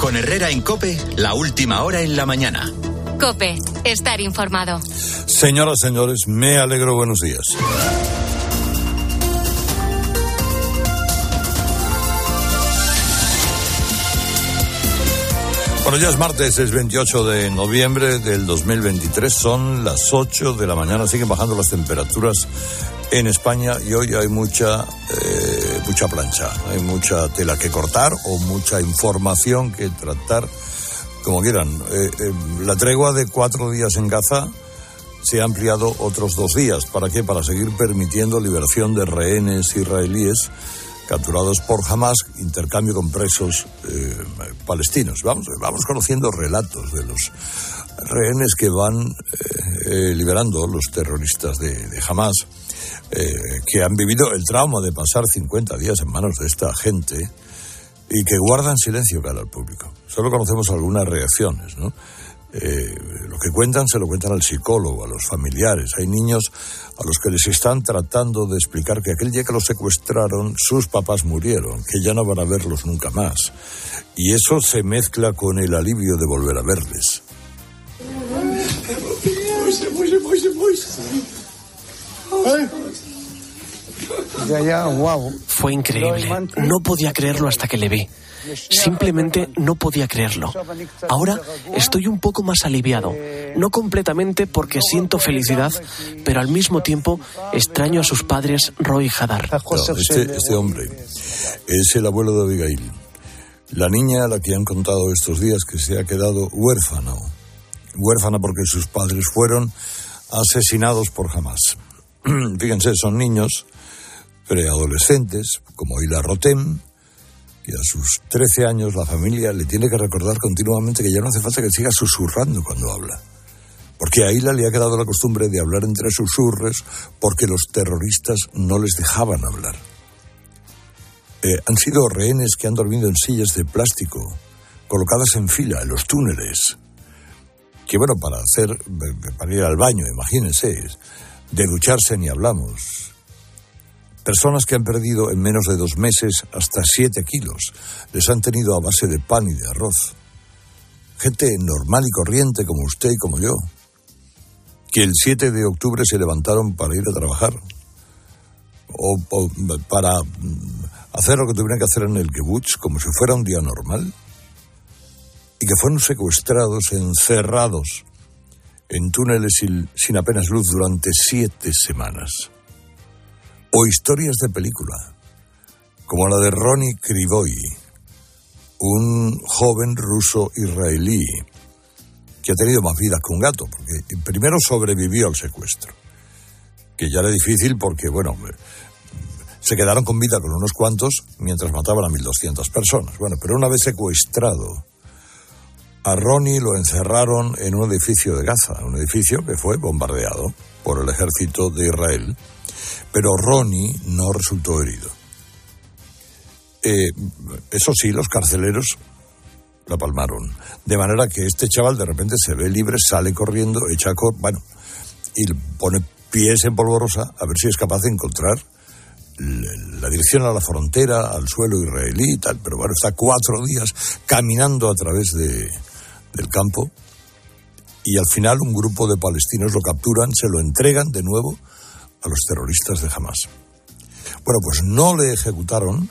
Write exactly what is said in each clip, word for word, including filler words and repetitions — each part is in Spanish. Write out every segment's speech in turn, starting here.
Con Herrera en COPE, la última hora en la mañana. COPE, estar informado. Señoras, señores, me alegro, buenos días. Bueno, ya es martes, es veintiocho de noviembre del dos mil veintitrés, son las ocho de la mañana, siguen bajando las temperaturas en España y hoy hay mucha, eh, mucha plancha, hay mucha tela que cortar o mucha información que tratar, como quieran. Eh, eh, la tregua de cuatro días en Gaza se ha ampliado otros dos días. ¿Para qué? Para seguir permitiendo liberación de rehenes israelíes capturados por Hamas, intercambio con presos eh, palestinos. Vamos, vamos conociendo relatos de los rehenes que van eh, eh, liberando los terroristas de, de Hamas, eh, que han vivido el trauma de pasar cincuenta días en manos de esta gente y que guardan silencio cara al público. Solo conocemos algunas reacciones, ¿no? Eh, lo que cuentan se lo cuentan al psicólogo, a los familiares. Hay niños a los que les están tratando de explicar que aquel día que los secuestraron sus papás murieron, que ya no van a verlos nunca más, y eso se mezcla con el alivio de volver a verles. Fue increíble, no podía creerlo hasta que le vi. Simplemente no podía creerlo. Ahora estoy un poco más aliviado, no completamente porque siento felicidad, pero al mismo tiempo extraño a sus padres, Roy y Hadar. No, este, este hombre es el abuelo de Abigail, la niña a la que han contado estos días que se ha quedado huérfana, huérfana porque sus padres fueron asesinados por Hamas. Fíjense, son niños preadolescentes, como Hila Rotem, y a sus trece años la familia le tiene que recordar continuamente que ya no hace falta que siga susurrando cuando habla. Porque a Hila le ha quedado la costumbre de hablar entre susurros porque los terroristas no les dejaban hablar. Eh, han sido rehenes que han dormido en sillas de plástico, colocadas en fila en los túneles. Que bueno, para hacer, para ir al baño, imagínense, de ducharse ni hablamos. Personas que han perdido en menos de dos meses hasta siete kilos. Les han tenido a base de pan y de arroz. Gente normal y corriente como usted y como yo. Que el siete de octubre se levantaron para ir a trabajar. O, o para hacer lo que tuvieran que hacer en el kibutz como si fuera un día normal. Y que fueron secuestrados, encerrados en túneles sin, sin apenas luz durante siete semanas. O historias de película, como la de Ronnie Krivoy, un joven ruso israelí que ha tenido más vidas que un gato, porque primero sobrevivió al secuestro, que ya era difícil porque, bueno, se quedaron con vida con unos cuantos mientras mataban a mil doscientas personas. Bueno, pero una vez secuestrado, a Ronnie lo encerraron en un edificio de Gaza, un edificio que fue bombardeado por el ejército de Israel. Pero Ronnie no resultó herido. Eh, eso sí, los carceleros la palmaron. De manera que este chaval de repente se ve libre, sale corriendo, echa cor, bueno, y pone pies en polvorosa a ver si es capaz de encontrar la dirección a la frontera, al suelo israelí y tal. Pero bueno, está cuatro días caminando a través de, del campo y al final un grupo de palestinos lo capturan, se lo entregan de nuevo a los terroristas de Hamas. Bueno, pues no le ejecutaron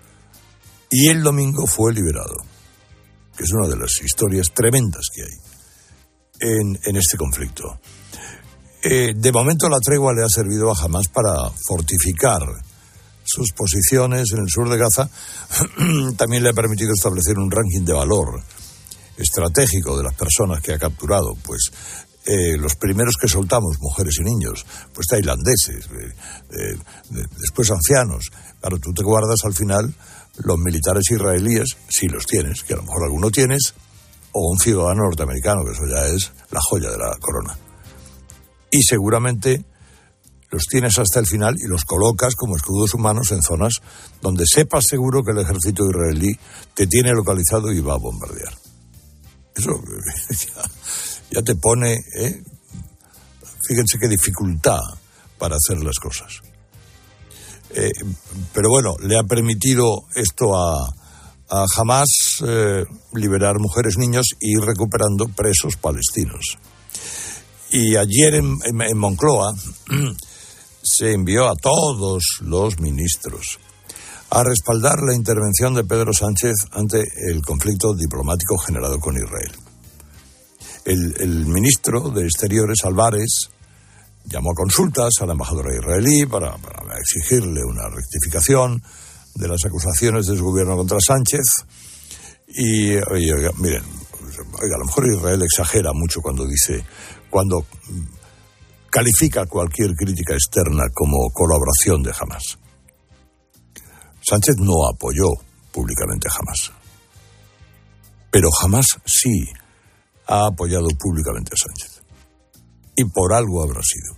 y el domingo fue liberado, que es una de las historias tremendas que hay en, en este conflicto. Eh, de momento la tregua le ha servido a Hamas para fortificar sus posiciones en el sur de Gaza. También le ha permitido establecer un ranking de valor estratégico de las personas que ha capturado, pues Eh, los primeros que soltamos, mujeres y niños, pues tailandeses, eh, eh, después ancianos. Claro, tú te guardas al final los militares israelíes, si los tienes, que a lo mejor alguno tienes, o un ciudadano norteamericano, que eso ya es la joya de la corona. Y seguramente los tienes hasta el final y los colocas como escudos humanos en zonas donde sepas seguro que el ejército israelí te tiene localizado y va a bombardear. Eso ya, ya te pone, ¿eh? Fíjense qué dificultad para hacer las cosas. Eh, pero bueno, le ha permitido esto a, a Hamás eh, liberar mujeres, niños y ir recuperando presos palestinos. Y ayer en, en, en Moncloa se envió a todos los ministros a respaldar la intervención de Pedro Sánchez ante el conflicto diplomático generado con Israel. El, el ministro de Exteriores, Álvarez, llamó a consultas a la embajadora israelí para, para exigirle una rectificación de las acusaciones de su gobierno contra Sánchez. Y, oye, oiga, miren, oiga, a lo mejor Israel exagera mucho cuando dice, cuando califica cualquier crítica externa como colaboración de Hamás. Sánchez no apoyó públicamente a Hamás, pero Hamás sí ha apoyado públicamente a Sánchez. Y por algo habrá sido.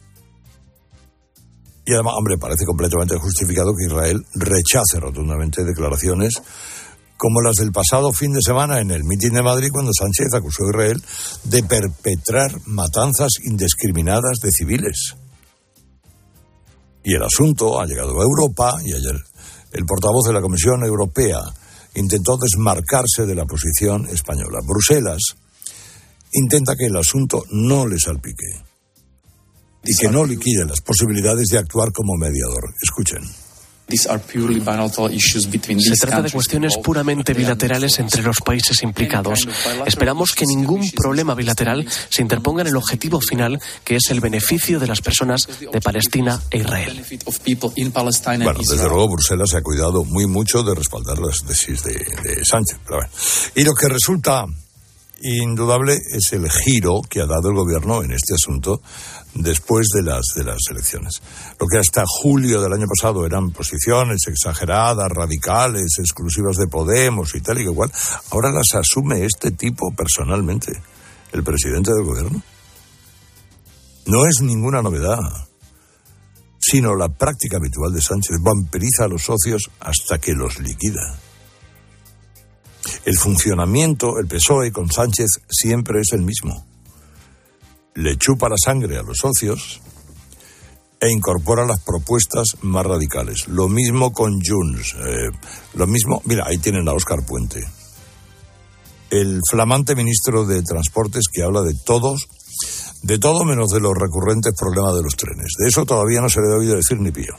Y además, hombre, parece completamente justificado que Israel rechace rotundamente declaraciones como las del pasado fin de semana en el mitin de Madrid, cuando Sánchez acusó a Israel de perpetrar matanzas indiscriminadas de civiles. Y el asunto ha llegado a Europa, y ayer el portavoz de la Comisión Europea intentó desmarcarse de la posición española. Bruselas intenta que el asunto no le salpique y que no liquide las posibilidades de actuar como mediador. Escuchen. Se trata de cuestiones puramente bilaterales entre los países implicados. Esperamos que ningún problema bilateral se interponga en el objetivo final, que es el beneficio de las personas de Palestina e Israel. Bueno, desde luego Bruselas se ha cuidado muy mucho de respaldar las tesis de, de Sánchez. Pero bueno. Y lo que resulta indudable es el giro que ha dado el gobierno en este asunto después de las de las elecciones. Lo que hasta julio del año pasado eran posiciones exageradas, radicales, exclusivas de Podemos y tal y que igual, ahora las asume este tipo personalmente, el presidente del gobierno. No es ninguna novedad, sino la práctica habitual de Sánchez. Vampiriza a los socios hasta que los liquida. El funcionamiento, el P S O E con Sánchez siempre es el mismo. Le chupa la sangre a los socios e incorpora las propuestas más radicales. Lo mismo con Junts. Eh, lo mismo, mira, ahí tienen a Óscar Puente, el flamante ministro de Transportes, que habla de todos, de todo menos de los recurrentes problemas de los trenes. De eso todavía no se le ha oído decir ni pío.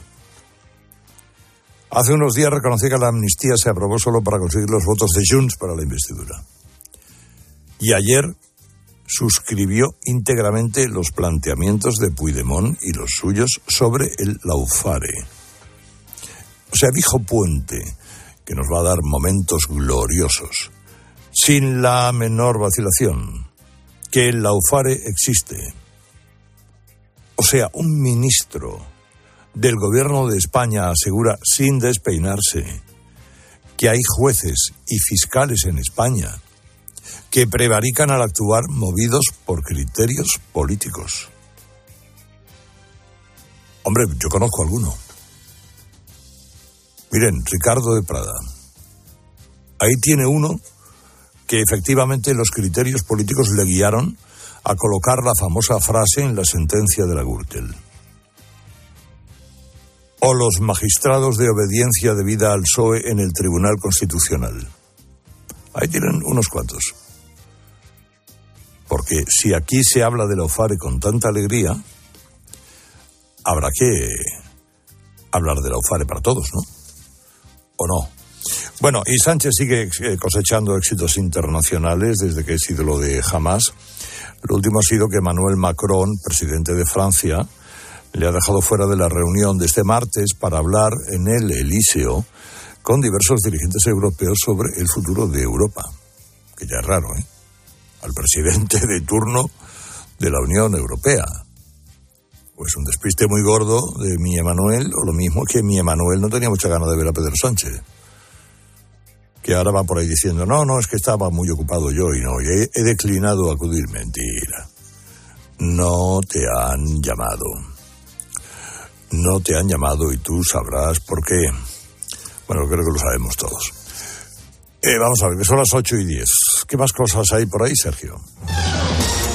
Hace unos días reconocí que la amnistía se aprobó solo para conseguir los votos de Junts para la investidura. Y ayer suscribió íntegramente los planteamientos de Puigdemont y los suyos sobre el Laufare. O sea, dijo Puente que nos va a dar momentos gloriosos, sin la menor vacilación, que el Laufare existe. O sea, un ministro del gobierno de España asegura sin despeinarse que hay jueces y fiscales en España que prevarican al actuar movidos por criterios políticos. Hombre, yo conozco alguno. Miren, Ricardo de Prada. Ahí tiene uno que efectivamente los criterios políticos le guiaron a colocar la famosa frase en la sentencia de la Gürtel. O los magistrados de obediencia debida al P S O E en el Tribunal Constitucional. Ahí tienen unos cuantos. Porque si aquí se habla de Laufare con tanta alegría, habrá que hablar de Laufare para todos, ¿no? ¿O no? Bueno, y Sánchez sigue cosechando éxitos internacionales desde que es ídolo de Hamás. Lo último ha sido que Emmanuel Macron, presidente de Francia, le ha dejado fuera de la reunión de este martes para hablar en el Elíseo con diversos dirigentes europeos sobre el futuro de Europa. Que ya es raro, ¿eh? Al presidente de turno de la Unión Europea. Pues un despiste muy gordo de mi Emmanuel, o lo mismo que mi Emmanuel no tenía mucha ganas de ver a Pedro Sánchez. Que ahora va por ahí diciendo, no, no, es que estaba muy ocupado yo y no, y he, he declinado acudir. Mentira. No te han llamado. No te han llamado y tú sabrás por qué. Bueno, creo que lo sabemos todos. Eh, vamos a ver, que son las ocho y diez. ¿Qué más cosas hay por ahí, Sergio?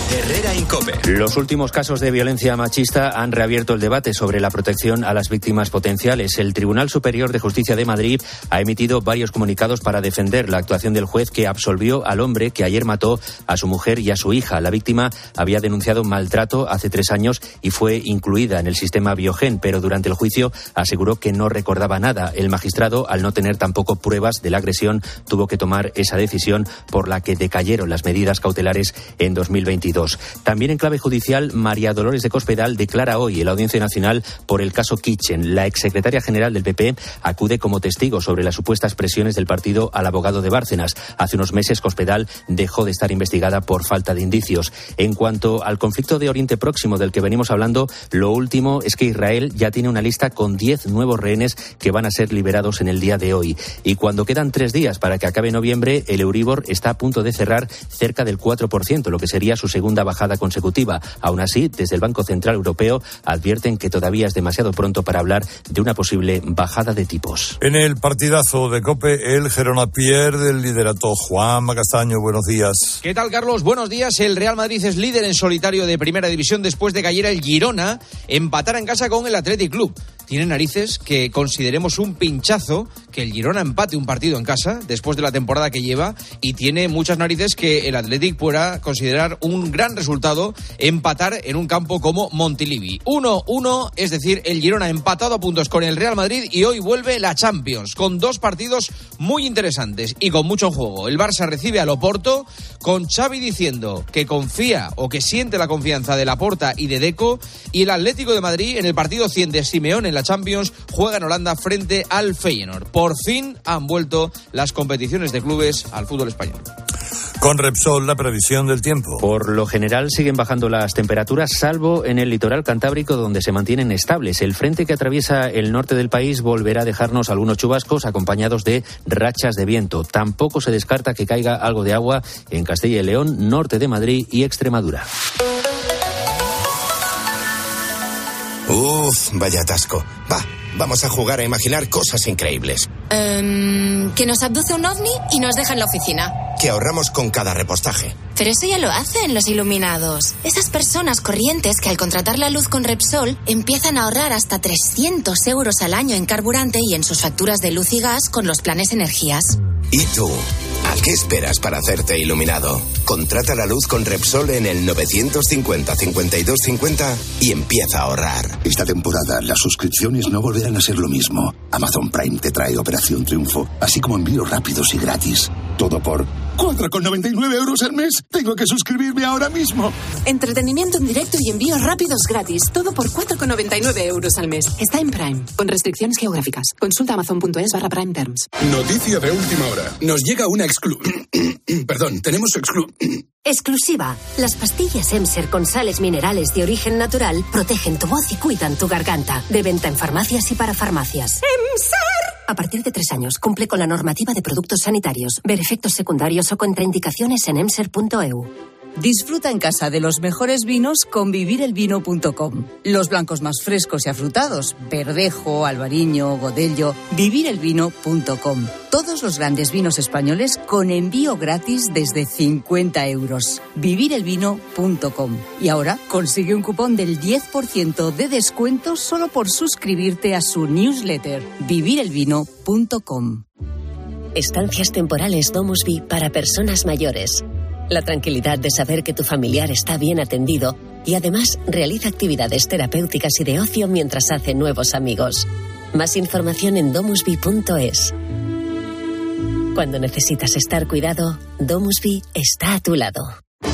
Herrera Incope. Los últimos casos de violencia machista han reabierto el debate sobre la protección a las víctimas potenciales. El Tribunal Superior de Justicia de Madrid ha emitido varios comunicados para defender la actuación del juez que absolvió al hombre que ayer mató a su mujer y a su hija. La víctima había denunciado maltrato hace tres años y fue incluida en el sistema Biogen, pero durante el juicio aseguró que no recordaba nada. El magistrado, al no tener tampoco pruebas de la agresión, tuvo que tomar esa decisión por la que decayeron las medidas cautelares en dos mil veintidós. También en clave judicial, María Dolores de Cospedal declara hoy en la Audiencia Nacional por el caso Kitchen. La exsecretaria general del P P acude como testigo sobre las supuestas presiones del partido al abogado de Bárcenas. Hace unos meses Cospedal dejó de estar investigada por falta de indicios. En cuanto al conflicto de Oriente Próximo del que venimos hablando, lo último es que Israel ya tiene una lista con diez nuevos rehenes que van a ser liberados en el día de hoy. Y cuando quedan tres días para que acabe noviembre, el Euribor está a punto de cerrar cerca del cuatro por ciento, lo que sería su segunda bajada consecutiva. Aún así, desde el Banco Central Europeo advierten que todavía es demasiado pronto para hablar de una posible bajada de tipos. En el partidazo de COPE, el Gerona pierde el liderato. Juanma Castaño, buenos días. ¿Qué tal, Carlos? Buenos días. El Real Madrid es líder en solitario de Primera División después de que ayer el Girona empatara en casa con el Athletic Club. Tiene narices que consideremos un pinchazo que el Girona empate un partido en casa después de la temporada que lleva, y tiene muchas narices que el Athletic pueda considerar un gran resultado empatar en un campo como Montilivi. uno uno, es decir, el Girona empatado a puntos con el Real Madrid y hoy vuelve la Champions con dos partidos muy interesantes y con mucho juego. El Barça recibe al Oporto con Xavi diciendo que confía o que siente la confianza de Laporta y de Deco, y el Atlético de Madrid en el partido cien de Simeone en la Champions juega en Holanda frente al Feyenoord. Por fin han vuelto las competiciones de clubes al fútbol español. Con Repsol, la previsión del tiempo. Por lo general siguen bajando las temperaturas, salvo en el litoral cantábrico, donde se mantienen estables. El frente que atraviesa el norte del país volverá a dejarnos algunos chubascos acompañados de rachas de viento. Tampoco se descarta que caiga algo de agua en Castilla y León, norte de Madrid y Extremadura. Uf, vaya atasco. Va, vamos a jugar a imaginar cosas increíbles. Um, que nos abduce un ovni y nos deja en la oficina. Que ahorramos con cada repostaje. Pero eso ya lo hacen los iluminados. Esas personas corrientes que al contratar la luz con Repsol empiezan a ahorrar hasta trescientos euros al año en carburante y en sus facturas de luz y gas con los planes energías. ¿Y tú? ¿A qué esperas para hacerte iluminado? Contrata la luz con Repsol en el novecientos cincuenta, cincuenta y dos cincuenta y empieza a ahorrar. Esta temporada las suscripciones no volverán a ser lo mismo. Amazon Prime te trae Operación Triunfo, así como envíos rápidos y gratis. Todo por cuatro con noventa y nueve euros al mes. Tengo que suscribirme ahora mismo. Entretenimiento en directo y envíos rápidos gratis. Todo por cuatro con noventa y nueve euros al mes. Está en Prime, con restricciones geográficas. Consulta amazon.es barra Prime Terms. Noticia de última hora. Nos llega una exclu... Perdón, tenemos exclu... Exclusiva. Las pastillas Emser con sales minerales de origen natural protegen tu voz y cuidan tu garganta. De venta en farmacias y para farmacias. ¡Emser! A partir de tres años, cumple con la normativa de productos sanitarios. Ver efectos secundarios o contraindicaciones en emser punto e u. Disfruta en casa de los mejores vinos con vivir el vino punto com. Los blancos más frescos y afrutados, Verdejo, Albariño, Godello, vivir el vino punto com. Todos los grandes vinos españoles con envío gratis desde cincuenta euros. vivir el vino punto com. Y ahora consigue un cupón del diez por ciento de descuento solo por suscribirte a su newsletter, vivir el vino punto com. Estancias temporales DomusVi para personas mayores. La tranquilidad de saber que tu familiar está bien atendido y además realiza actividades terapéuticas y de ocio mientras hace nuevos amigos. Más información en domusvi punto es. Cuando necesitas estar cuidado, DomusVi está a tu lado.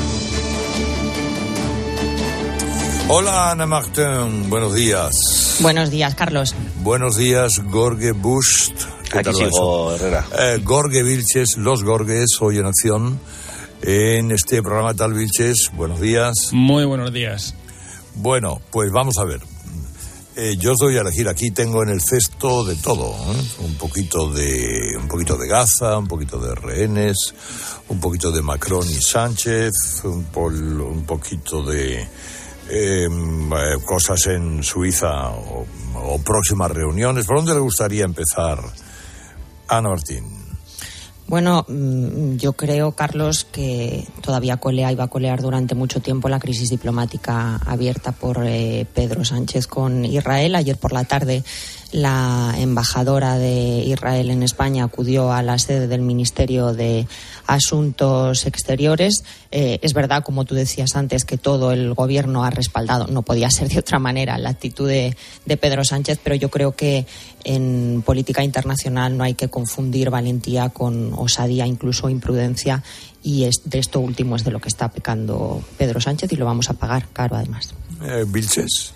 Hola, Ana Martín, buenos días. Buenos días, Carlos. Buenos días, Gorge Bust. ¿Qué Aquí sigo, Herrera. Eh, Gorge Vilches, los Gorges, hoy en acción. En este programa Tal Vilches, buenos días. Muy buenos días. Bueno, pues vamos a ver. Eh, yo os doy a elegir. Aquí tengo en el cesto de todo, ¿eh? Un poquito de un poquito de Gaza, un poquito de rehenes, un poquito de Macron y Sánchez, un, pol, un poquito de eh, cosas en Suiza o, o próximas reuniones. ¿Por dónde le gustaría empezar, Ana Martín? Bueno, yo creo, Carlos, que todavía colea y va a colear durante mucho tiempo la crisis diplomática abierta por eh, Pedro Sánchez con Israel. Ayer por la tarde la embajadora de Israel en España acudió a la sede del Ministerio de Asuntos Exteriores. Eh, es verdad, como tú decías antes, que todo el gobierno ha respaldado, no podía ser de otra manera, la actitud de, de Pedro Sánchez, pero yo creo que en política internacional no hay que confundir valentía con osadía, incluso imprudencia, y es, de esto último es de lo que está pecando Pedro Sánchez y lo vamos a pagar caro además. Eh, Vilches.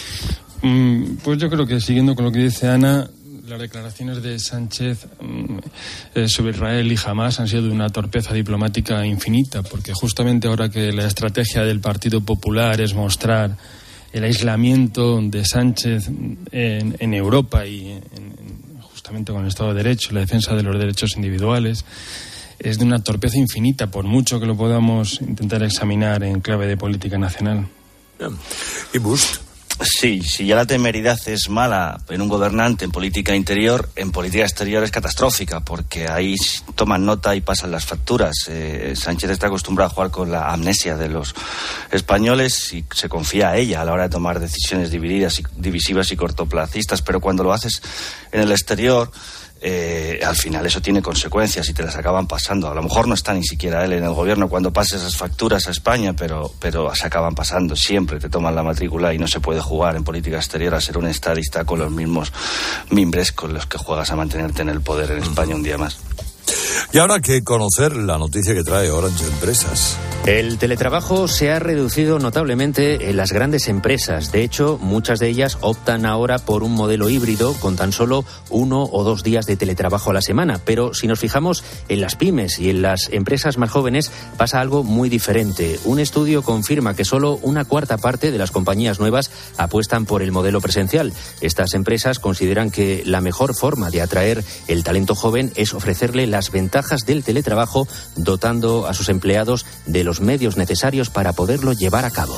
Mm, pues yo creo que siguiendo con lo que dice Ana, las declaraciones de Sánchez eh, sobre Israel y Hamás han sido de una torpeza diplomática infinita, porque justamente ahora que la estrategia del Partido Popular es mostrar el aislamiento de Sánchez en, en Europa y en, en, justamente con el Estado de Derecho, la defensa de los derechos individuales, es de una torpeza infinita, por mucho que lo podamos intentar examinar en clave de política nacional. ¿Y Bush? Sí, si ya la temeridad es mala en un gobernante en política interior, en política exterior es catastrófica, porque ahí toman nota y pasan las facturas. Eh, Sánchez está acostumbrado a jugar con la amnesia de los españoles y se confía a ella a la hora de tomar decisiones divididas, y, divisivas y cortoplacistas, pero cuando lo haces en el exterior, Eh, al final eso tiene consecuencias y te las acaban pasando. A lo mejor no está ni siquiera él en el gobierno cuando pase esas facturas a España, pero, pero se acaban pasando. Siempre te toman la matrícula y no se puede jugar en política exterior a ser un estadista con los mismos mimbres con los que juegas a mantenerte en el poder en España un día más. Y ahora que conocer la noticia que trae Orange Empresas. El teletrabajo se ha reducido notablemente en las grandes empresas. De hecho, muchas de ellas optan ahora por un modelo híbrido con tan solo uno o dos días de teletrabajo a la semana. Pero si nos fijamos en las pymes y en las empresas más jóvenes, pasa algo muy diferente. Un estudio confirma que solo una cuarta parte de las compañías nuevas apuestan por el modelo presencial. Estas empresas consideran que la mejor forma de atraer el talento joven es ofrecerle las ventajas del teletrabajo, dotando a sus empleados de los medios necesarios para poderlo llevar a cabo.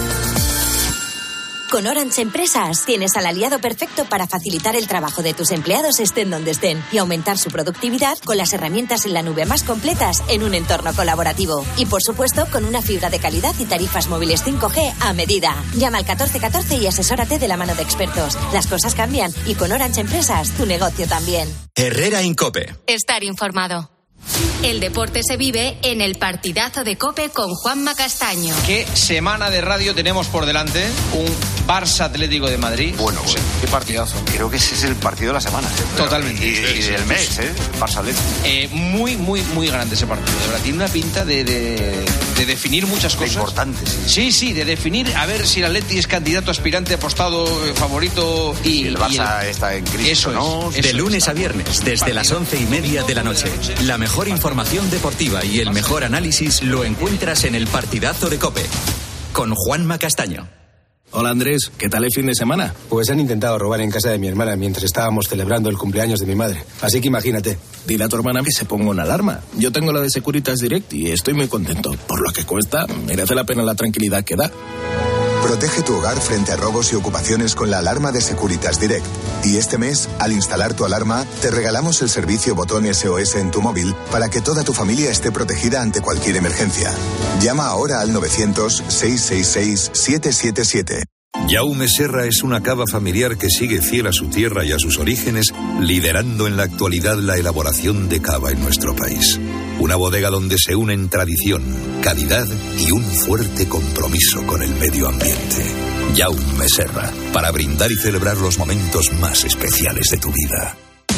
Con Orange Empresas tienes al aliado perfecto para facilitar el trabajo de tus empleados estén donde estén y aumentar su productividad con las herramientas en la nube más completas en un entorno colaborativo. Y por supuesto con una fibra de calidad y tarifas móviles cinco G a medida. Llama al catorce catorce y asesórate de la mano de expertos. Las cosas cambian y con Orange Empresas tu negocio también. Herrera Incope. Estar informado. El deporte se vive en el partidazo de COPE con Juanma Castaño. ¿Qué semana de radio tenemos por delante? Un Barça Atlético de Madrid. Bueno, bueno, qué partidazo. Creo que ese es el partido de la semana. Totalmente. Y, y del mes, ¿eh? Barça Atlético. Eh, muy, muy, muy grande ese partido. De verdad, tiene una pinta de, de, de definir muchas cosas. Importantes. Sí. sí, sí, de definir a ver si el Atleti es candidato, aspirante, apostado, favorito y, y el Barça y el... está en crisis. Eso ¿no? es. Eso de lunes está. a viernes, desde las once y media de la noche. La mejor información deportiva y el mejor análisis lo encuentras en el partidazo de COPE con Juanma Castaño. Hola Andrés, ¿qué tal el fin de semana? Pues han intentado robar en casa de mi hermana mientras estábamos celebrando el cumpleaños de mi madre. Así que imagínate. Dile a tu hermana que se ponga una alarma. Yo tengo la de Securitas Direct y estoy muy contento. Por lo que cuesta, merece la pena la tranquilidad que da. Protege tu hogar frente a robos y ocupaciones con la alarma de Securitas Direct. Y este mes, al instalar tu alarma, te regalamos el servicio botón S O S en tu móvil para que toda tu familia esté protegida ante cualquier emergencia. Llama ahora al novecientos, seiscientos sesenta y seis, setecientos setenta y siete. Jaume Serra es una cava familiar que sigue fiel a su tierra y a sus orígenes, liderando en la actualidad la elaboración de cava en nuestro país. Una bodega donde se unen tradición, calidad y un fuerte compromiso con el medio ambiente. Jaume Serra, para brindar y celebrar los momentos más especiales de tu vida.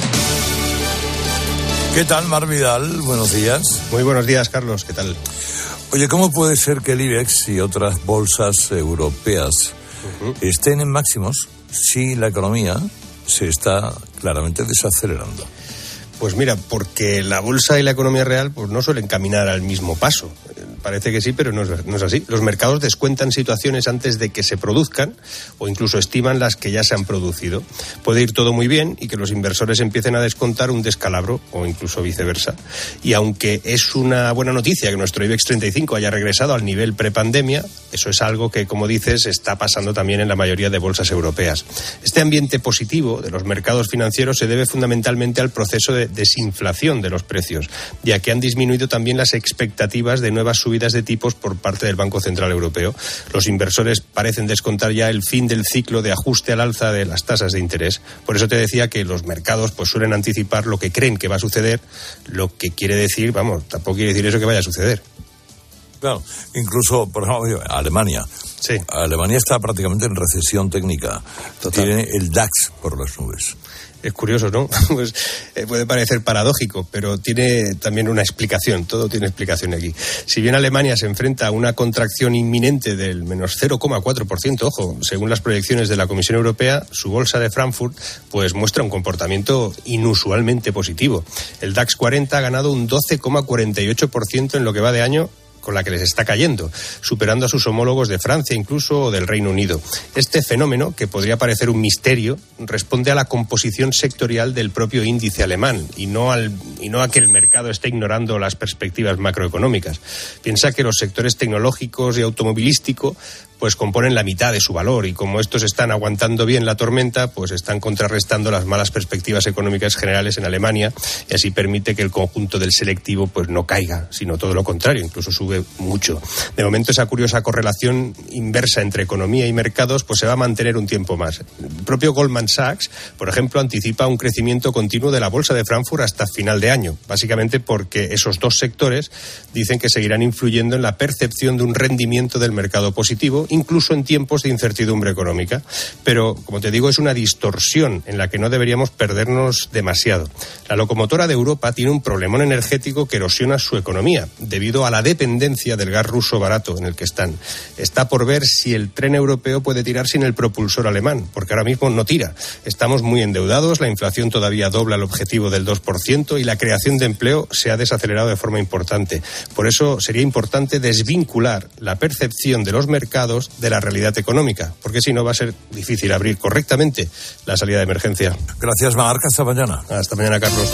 ¿Qué tal, Mar Vidal? Buenos días. Muy buenos días, Carlos. ¿Qué tal? Oye, ¿cómo puede ser que el IBEX y otras bolsas europeas uh-huh. estén en máximos si la economía se está claramente desacelerando? Pues mira, porque la bolsa y la economía real pues no suelen caminar al mismo paso. parece que sí, pero no es, no es así. Los mercados descuentan situaciones antes de que se produzcan o incluso estiman las que ya se han producido. Puede ir todo muy bien y que los inversores empiecen a descontar un descalabro o incluso viceversa. Y aunque es una buena noticia que nuestro IBEX treinta y cinco haya regresado al nivel prepandemia, eso es algo que, como dices, está pasando también en la mayoría de bolsas europeas. Este ambiente positivo de los mercados financieros se debe fundamentalmente al proceso de desinflación de los precios, ya que han disminuido también las expectativas de nuevas subidas de tipos por parte del Banco Central Europeo. Los inversores parecen descontar ya el fin del ciclo de ajuste al alza de las tasas de interés. Por eso te decía que los mercados pues suelen anticipar lo que creen que va a suceder, lo que quiere decir, vamos, tampoco quiere decir eso que vaya a suceder. Claro, incluso, por ejemplo, Alemania. Sí. Alemania está prácticamente en recesión técnica. Total. Tiene el DAX por las nubes. Es curioso, ¿no? Pues eh, puede parecer paradójico, pero tiene también una explicación. Todo tiene explicación aquí. Si bien Alemania se enfrenta a una contracción inminente del menos cero coma cuatro por ciento, ojo, según las proyecciones de la Comisión Europea, su bolsa de Frankfurt pues muestra un comportamiento inusualmente positivo. El DAX cuarenta ha ganado un doce coma cuarenta y ocho por ciento en lo que va de año, con la que les está cayendo, superando a sus homólogos de Francia incluso o del Reino Unido. Este fenómeno, que podría parecer un misterio, responde a la composición sectorial del propio índice alemán y no, al, y no a que el mercado esté ignorando las perspectivas macroeconómicas. Piensa que los sectores tecnológicos y automovilístico pues componen la mitad de su valor y como estos están aguantando bien la tormenta, pues están contrarrestando las malas perspectivas económicas generales en Alemania y así permite que el conjunto del selectivo pues no caiga, sino todo lo contrario, incluso sube mucho. De momento esa curiosa correlación inversa entre economía y mercados pues se va a mantener un tiempo más. El propio Goldman Sachs, por ejemplo, anticipa un crecimiento continuo de la bolsa de Frankfurt hasta final de año, básicamente porque esos dos sectores dicen que seguirán influyendo en la percepción de un rendimiento del mercado positivo, incluso en tiempos de incertidumbre económica. Pero, como te digo, es una distorsión en la que no deberíamos perdernos demasiado. La locomotora de Europa tiene un problemón energético que erosiona su economía, debido a la dependencia del gas ruso barato en el que están. Está por ver si el tren europeo puede tirar sin el propulsor alemán, porque ahora mismo no tira. Estamos muy endeudados, la inflación todavía dobla el objetivo del dos por ciento y la creación de empleo se ha desacelerado de forma importante. Por eso sería importante desvincular la percepción de los mercados de la realidad económica, porque si no va a ser difícil abrir correctamente la salida de emergencia. Gracias, Marc. Hasta mañana. Hasta mañana, Carlos.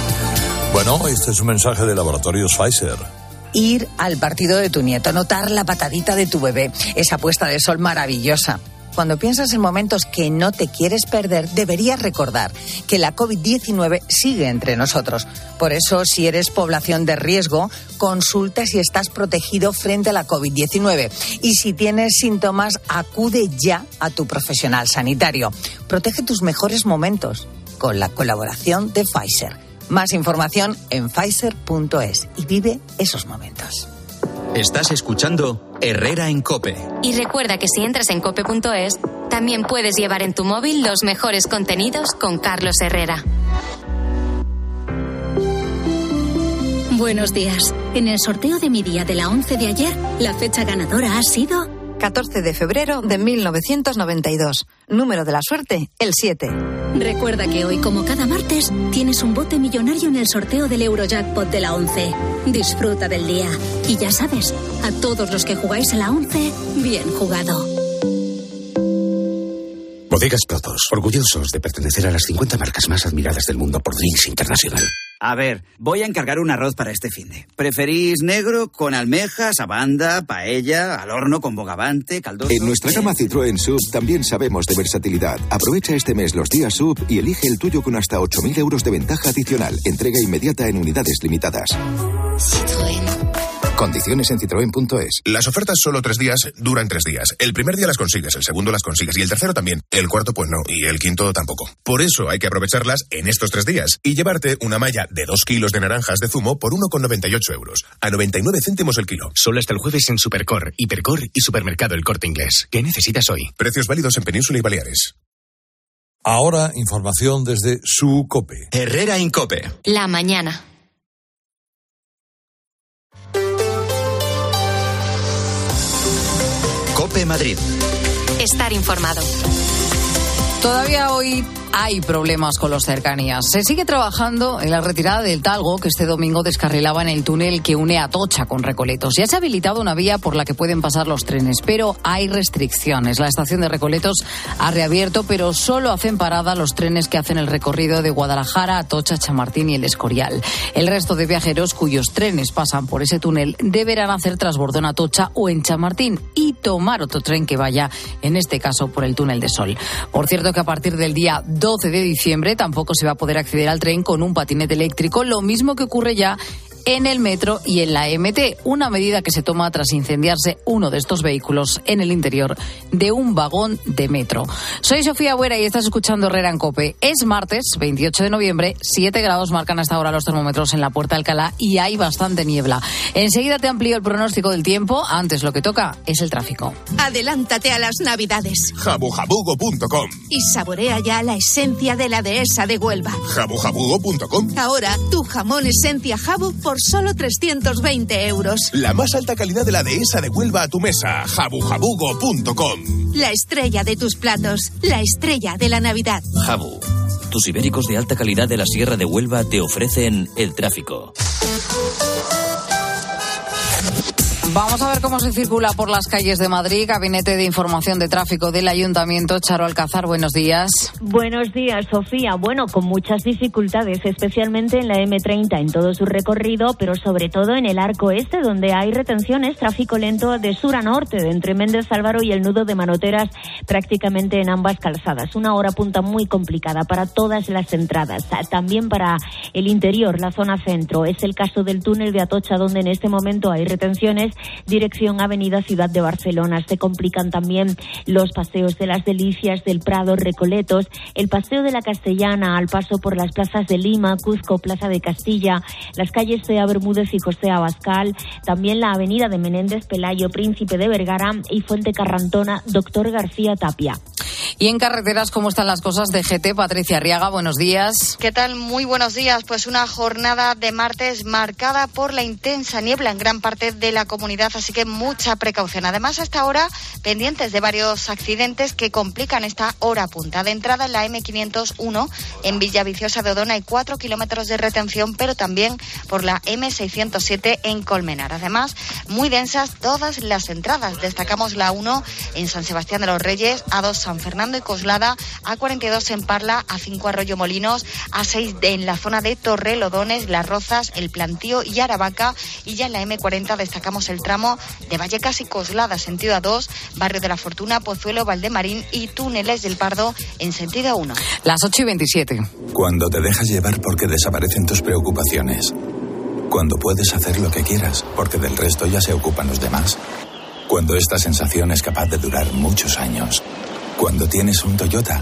Bueno, este es un mensaje de Laboratorios Pfizer. Ir al partido de tu nieto, notar la patadita de tu bebé, esa puesta de sol maravillosa. Cuando piensas en momentos que no te quieres perder, deberías recordar que la covid diecinueve sigue entre nosotros. Por eso, si eres población de riesgo, consulta si estás protegido frente a la covid diecinueve. Y si tienes síntomas, acude ya a tu profesional sanitario. Protege tus mejores momentos con la colaboración de Pfizer. Más información en Pfizer punto es y vive esos momentos. Estás escuchando Herrera en COPE. Y recuerda que si entras en cope punto es, también puedes llevar en tu móvil los mejores contenidos con Carlos Herrera. Buenos días. En el sorteo de mi día de la once de ayer, la fecha ganadora ha sido catorce de febrero de mil novecientos noventa y dos. Número de la suerte, el siete. Recuerda que hoy, como cada martes, tienes un bote millonario en el sorteo del Eurojackpot de la once. Disfruta del día. Y ya sabes, a todos los que jugáis a la once, bien jugado. Bodegas Protos, orgullosos de pertenecer a las cincuenta marcas más admiradas del mundo por Drinks International. A ver, voy a encargar un arroz para este finde. ¿Preferís negro con almejas, abanda, paella, al horno con bogavante, caldoso? En nuestra gama Citroën S U V también sabemos de versatilidad. Aprovecha este mes los días S U V y elige el tuyo con hasta ocho mil euros de ventaja adicional. Entrega inmediata en unidades limitadas. Citroën. Condiciones en citroen punto es. Las ofertas solo tres días duran tres días. El primer día las consigues, el segundo las consigues y el tercero también. El cuarto pues no y el quinto tampoco. Por eso hay que aprovecharlas en estos tres días y llevarte una malla de dos kilos de naranjas de zumo por uno con noventa y ocho euros. A noventa y nueve céntimos el kilo. Solo hasta el jueves en Supercor, Hipercor y Supermercado El Corte Inglés. ¿Qué necesitas hoy? Precios válidos en Península y Baleares. Ahora, información desde su COPE. Herrera en COPE. La mañana. COPE Madrid. Estar informado. Todavía hoy hay problemas con los cercanías. Se sigue trabajando en la retirada del talgo que este domingo descarrilaba en el túnel que une Atocha con Recoletos. Ya se ha habilitado una vía por la que pueden pasar los trenes, pero hay restricciones. La estación de Recoletos ha reabierto, pero solo hacen parada los trenes que hacen el recorrido de Guadalajara, Atocha, Chamartín y el Escorial. El resto de viajeros cuyos trenes pasan por ese túnel deberán hacer transbordo en Atocha o en Chamartín y tomar otro tren que vaya, en este caso, por el túnel de Sol. Por cierto que a partir del día doce de diciembre tampoco se va a poder acceder al tren con un patinete eléctrico, lo mismo que ocurre ya en el metro y en la M T, una medida que se toma tras incendiarse uno de estos vehículos en el interior de un vagón de metro. Soy Sofía Buera y estás escuchando Herrera en COPE. Es martes, veintiocho de noviembre, siete grados marcan hasta ahora los termómetros en la Puerta de Alcalá y hay bastante niebla. Enseguida te amplío el pronóstico del tiempo, antes lo que toca es el tráfico. Adelántate a las Navidades. jabujabugo punto com. Y saborea ya la esencia de la dehesa de Huelva. jabujabugo punto com. Ahora, tu jamón esencia Jabu por solo trescientos veinte euros. La más alta calidad de la dehesa de Huelva a tu mesa. jabujabugo punto com. La estrella de tus platos. La estrella de la Navidad. Jabu. Tus ibéricos de alta calidad de la Sierra de Huelva te ofrecen el tráfico. Vamos a ver cómo se circula por las calles de Madrid. Gabinete de Información de Tráfico del Ayuntamiento. Charo Alcázar, buenos días. Buenos días, Sofía. Bueno, con muchas dificultades, especialmente en la eme treinta, en todo su recorrido, pero sobre todo en el arco este, donde hay retenciones, tráfico lento de sur a norte, de entre Méndez Álvaro y el nudo de Manoteras, prácticamente en ambas calzadas. Una hora punta muy complicada para todas las entradas. También para el interior, la zona centro. Es el caso del túnel de Atocha, donde en este momento hay retenciones. Dirección Avenida Ciudad de Barcelona. Se complican también los paseos de las Delicias, del Prado, Recoletos, el paseo de la Castellana, al paso por las plazas de Lima, Cuzco, Plaza de Castilla, las calles Cea Bermúdez y José Abascal, también la avenida de Menéndez Pelayo, Príncipe de Vergara y Fuente Carrantona, Doctor García Tapia. Y en carreteras, ¿cómo están las cosas de G T? Patricia Arriaga, buenos días. ¿Qué tal? Muy buenos días. Pues una jornada de martes marcada por la intensa niebla en gran parte de la comunidad, así que mucha precaución. Además, hasta ahora, pendientes de varios accidentes que complican esta hora punta. De entrada en la eme quinientos uno, en Villaviciosa de Odón hay cuatro kilómetros de retención, pero también por la eme seiscientos siete en Colmenar. Además, muy densas todas las entradas. Destacamos la uno en San Sebastián de los Reyes, a dos San Fernando y Coslada, a cuarenta y dos en Parla, a cinco Arroyo Molinos, a seis en la zona de Torrelodones, Las Rozas, El Plantío y Aravaca, y ya en la eme cuarenta destacamos el tramo de Vallecas y Coslada, sentido a dos, Barrio de la Fortuna, Pozuelo, Valdemarín y Túneles del Pardo en sentido a uno. Las ocho y veintisiete. Cuando te dejas llevar porque desaparecen tus preocupaciones. Cuando puedes hacer lo que quieras porque del resto ya se ocupan los demás. Cuando esta sensación es capaz de durar muchos años. Cuando tienes un Toyota,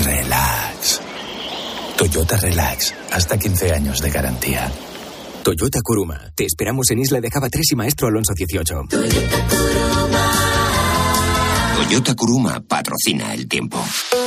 relax. Toyota Relax, hasta quince años de garantía. Toyota Kuruma. Te esperamos en Isla de Java tres y Maestro Alonso dieciocho. Toyota Kuruma. Toyota Kuruma patrocina el tiempo.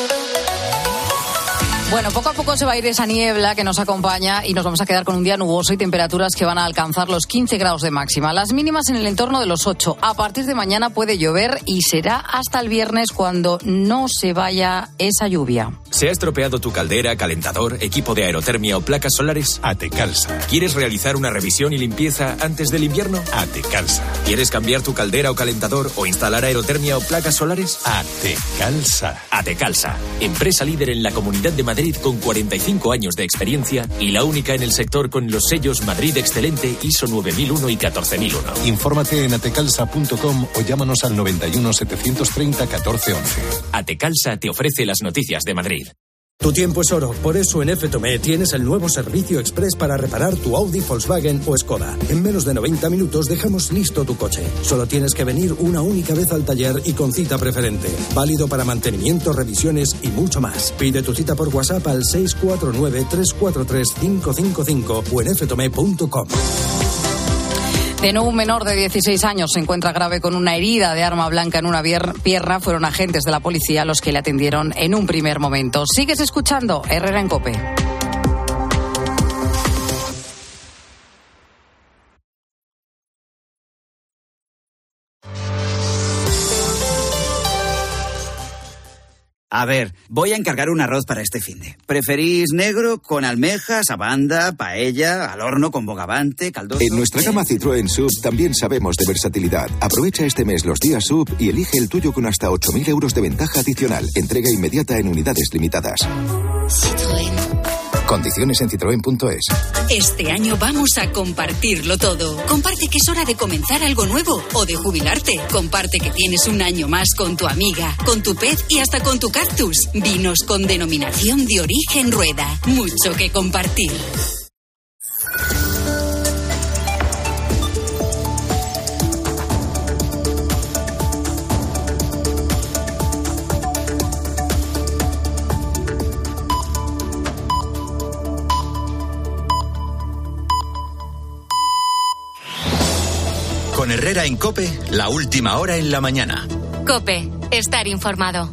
Bueno, poco a poco se va a ir esa niebla que nos acompaña y nos vamos a quedar con un día nuboso y temperaturas que van a alcanzar los quince grados de máxima. Las mínimas en el entorno de los ocho. A partir de mañana puede llover y será hasta el viernes cuando no se vaya esa lluvia. ¿Se ha estropeado tu caldera, calentador, equipo de aerotermia o placas solares? Atecalsa. ¿Quieres realizar una revisión y limpieza antes del invierno? Atecalsa. ¿Quieres cambiar tu caldera o calentador o instalar aerotermia o placas solares? Atecalsa. Atecalsa. Empresa líder en la Comunidad de Madrid con cuarenta y cinco años de experiencia y la única en el sector con los sellos Madrid Excelente, I S O nueve mil uno y catorce mil uno. Infórmate en atecalsa punto com o llámanos al noventa y uno, setecientos treinta, catorce once. Atecalsa te ofrece las noticias de Madrid. Tu tiempo es oro, por eso en F Tomé tienes el nuevo servicio express para reparar tu Audi, Volkswagen o Skoda. En menos de noventa minutos dejamos listo tu coche. Solo tienes que venir una única vez al taller y con cita preferente. Válido para mantenimiento, revisiones y mucho más. Pide tu cita por WhatsApp al seis cuatro nueve, tres cuatro tres, cinco cinco cinco o en f tomé punto com. De nuevo, un menor de dieciséis años se encuentra grave con una herida de arma blanca en una pierna. Fueron agentes de la policía los que le atendieron en un primer momento. Sigues escuchando Herrera en COPE. A ver, voy a encargar un arroz para este finde. ¿Preferís negro con almejas, abanda, paella, al horno con bogavante, caldoso? En nuestra gama Citroën S U V también sabemos de versatilidad. Aprovecha este mes los días S U V y elige el tuyo con hasta ocho mil euros de ventaja adicional. Entrega inmediata en unidades limitadas. Citroën. Condiciones en citroen punto es. Este año vamos a compartirlo todo. Comparte que es hora de comenzar algo nuevo o de jubilarte. Comparte que tienes un año más con tu amiga, con tu pez y hasta con tu cactus. Vinos con denominación de origen Rueda. Mucho que compartir. Con Herrera en COPE, la última hora en la mañana. COPE, estar informado.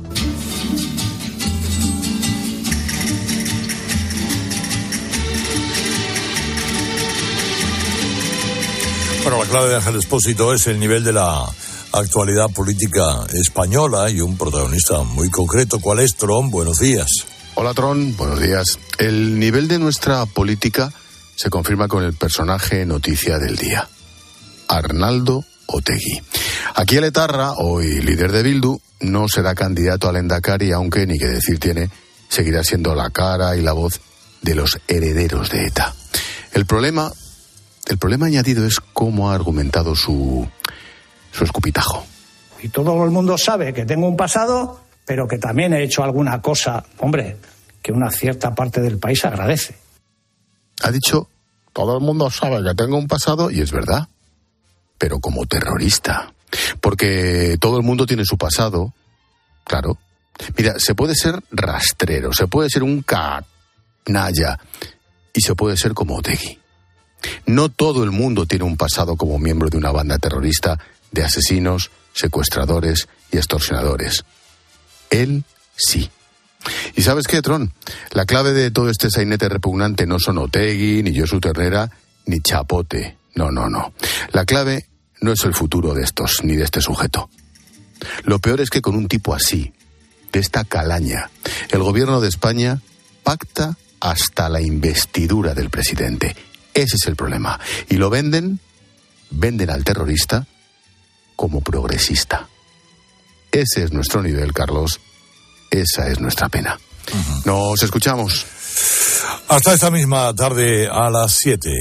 Bueno, la clave de Ángel Expósito es el nivel de la actualidad política española y un protagonista muy concreto. ¿Cuál es, Tron? Buenos días. Hola, Tron. Buenos días. El nivel de nuestra política se confirma con el personaje noticia del día. Arnaldo Otegi. Aquí el etarra, hoy líder de Bildu, no será candidato al Endacari, aunque, ni que decir tiene, seguirá siendo la cara y la voz de los herederos de ETA. El problema, el problema añadido es cómo ha argumentado su, su escupitajo. Y todo el mundo sabe que tengo un pasado, pero que también he hecho alguna cosa, hombre, que una cierta parte del país agradece. Ha dicho, todo el mundo sabe que tengo un pasado, y es verdad. Pero como terrorista. Porque todo el mundo tiene su pasado, claro. Mira, se puede ser rastrero, se puede ser un canalla y se puede ser como Otegi. No todo el mundo tiene un pasado como miembro de una banda terrorista de asesinos, secuestradores y extorsionadores. Él sí. ¿Y sabes qué, Tron? La clave de todo este sainete repugnante no son Otegi, ni Josu Ternera, ni Chapote. No, no, no. La clave no es el futuro de estos, ni de este sujeto. Lo peor es que con un tipo así, de esta calaña, el gobierno de España pacta hasta la investidura del presidente. Ese es el problema. Y lo venden, venden al terrorista como progresista. Ese es nuestro nivel, Carlos. Esa es nuestra pena. Uh-huh. Nos escuchamos. Hasta esta misma tarde a las siete.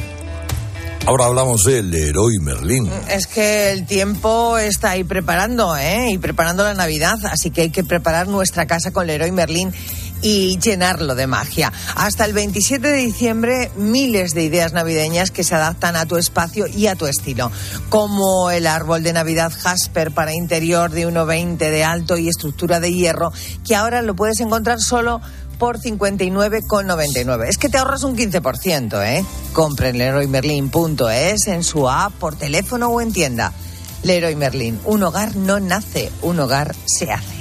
Ahora hablamos del Leroy Merlin. Es que el tiempo está ahí preparando, ¿eh? Y preparando la Navidad, así que hay que preparar nuestra casa con Leroy Merlin y llenarlo de magia. Hasta el veintisiete de diciembre, miles de ideas navideñas que se adaptan a tu espacio y a tu estilo, como el árbol de Navidad Jasper para interior de uno veinte de alto y estructura de hierro, que ahora lo puedes encontrar solo por cincuenta y nueve con noventa y nueve. Es que te ahorras un quince por ciento, ¿eh? Compre en leroy merlin punto es, en su app, por teléfono o en tienda. Leroy Merlin, un hogar no nace, un hogar se hace.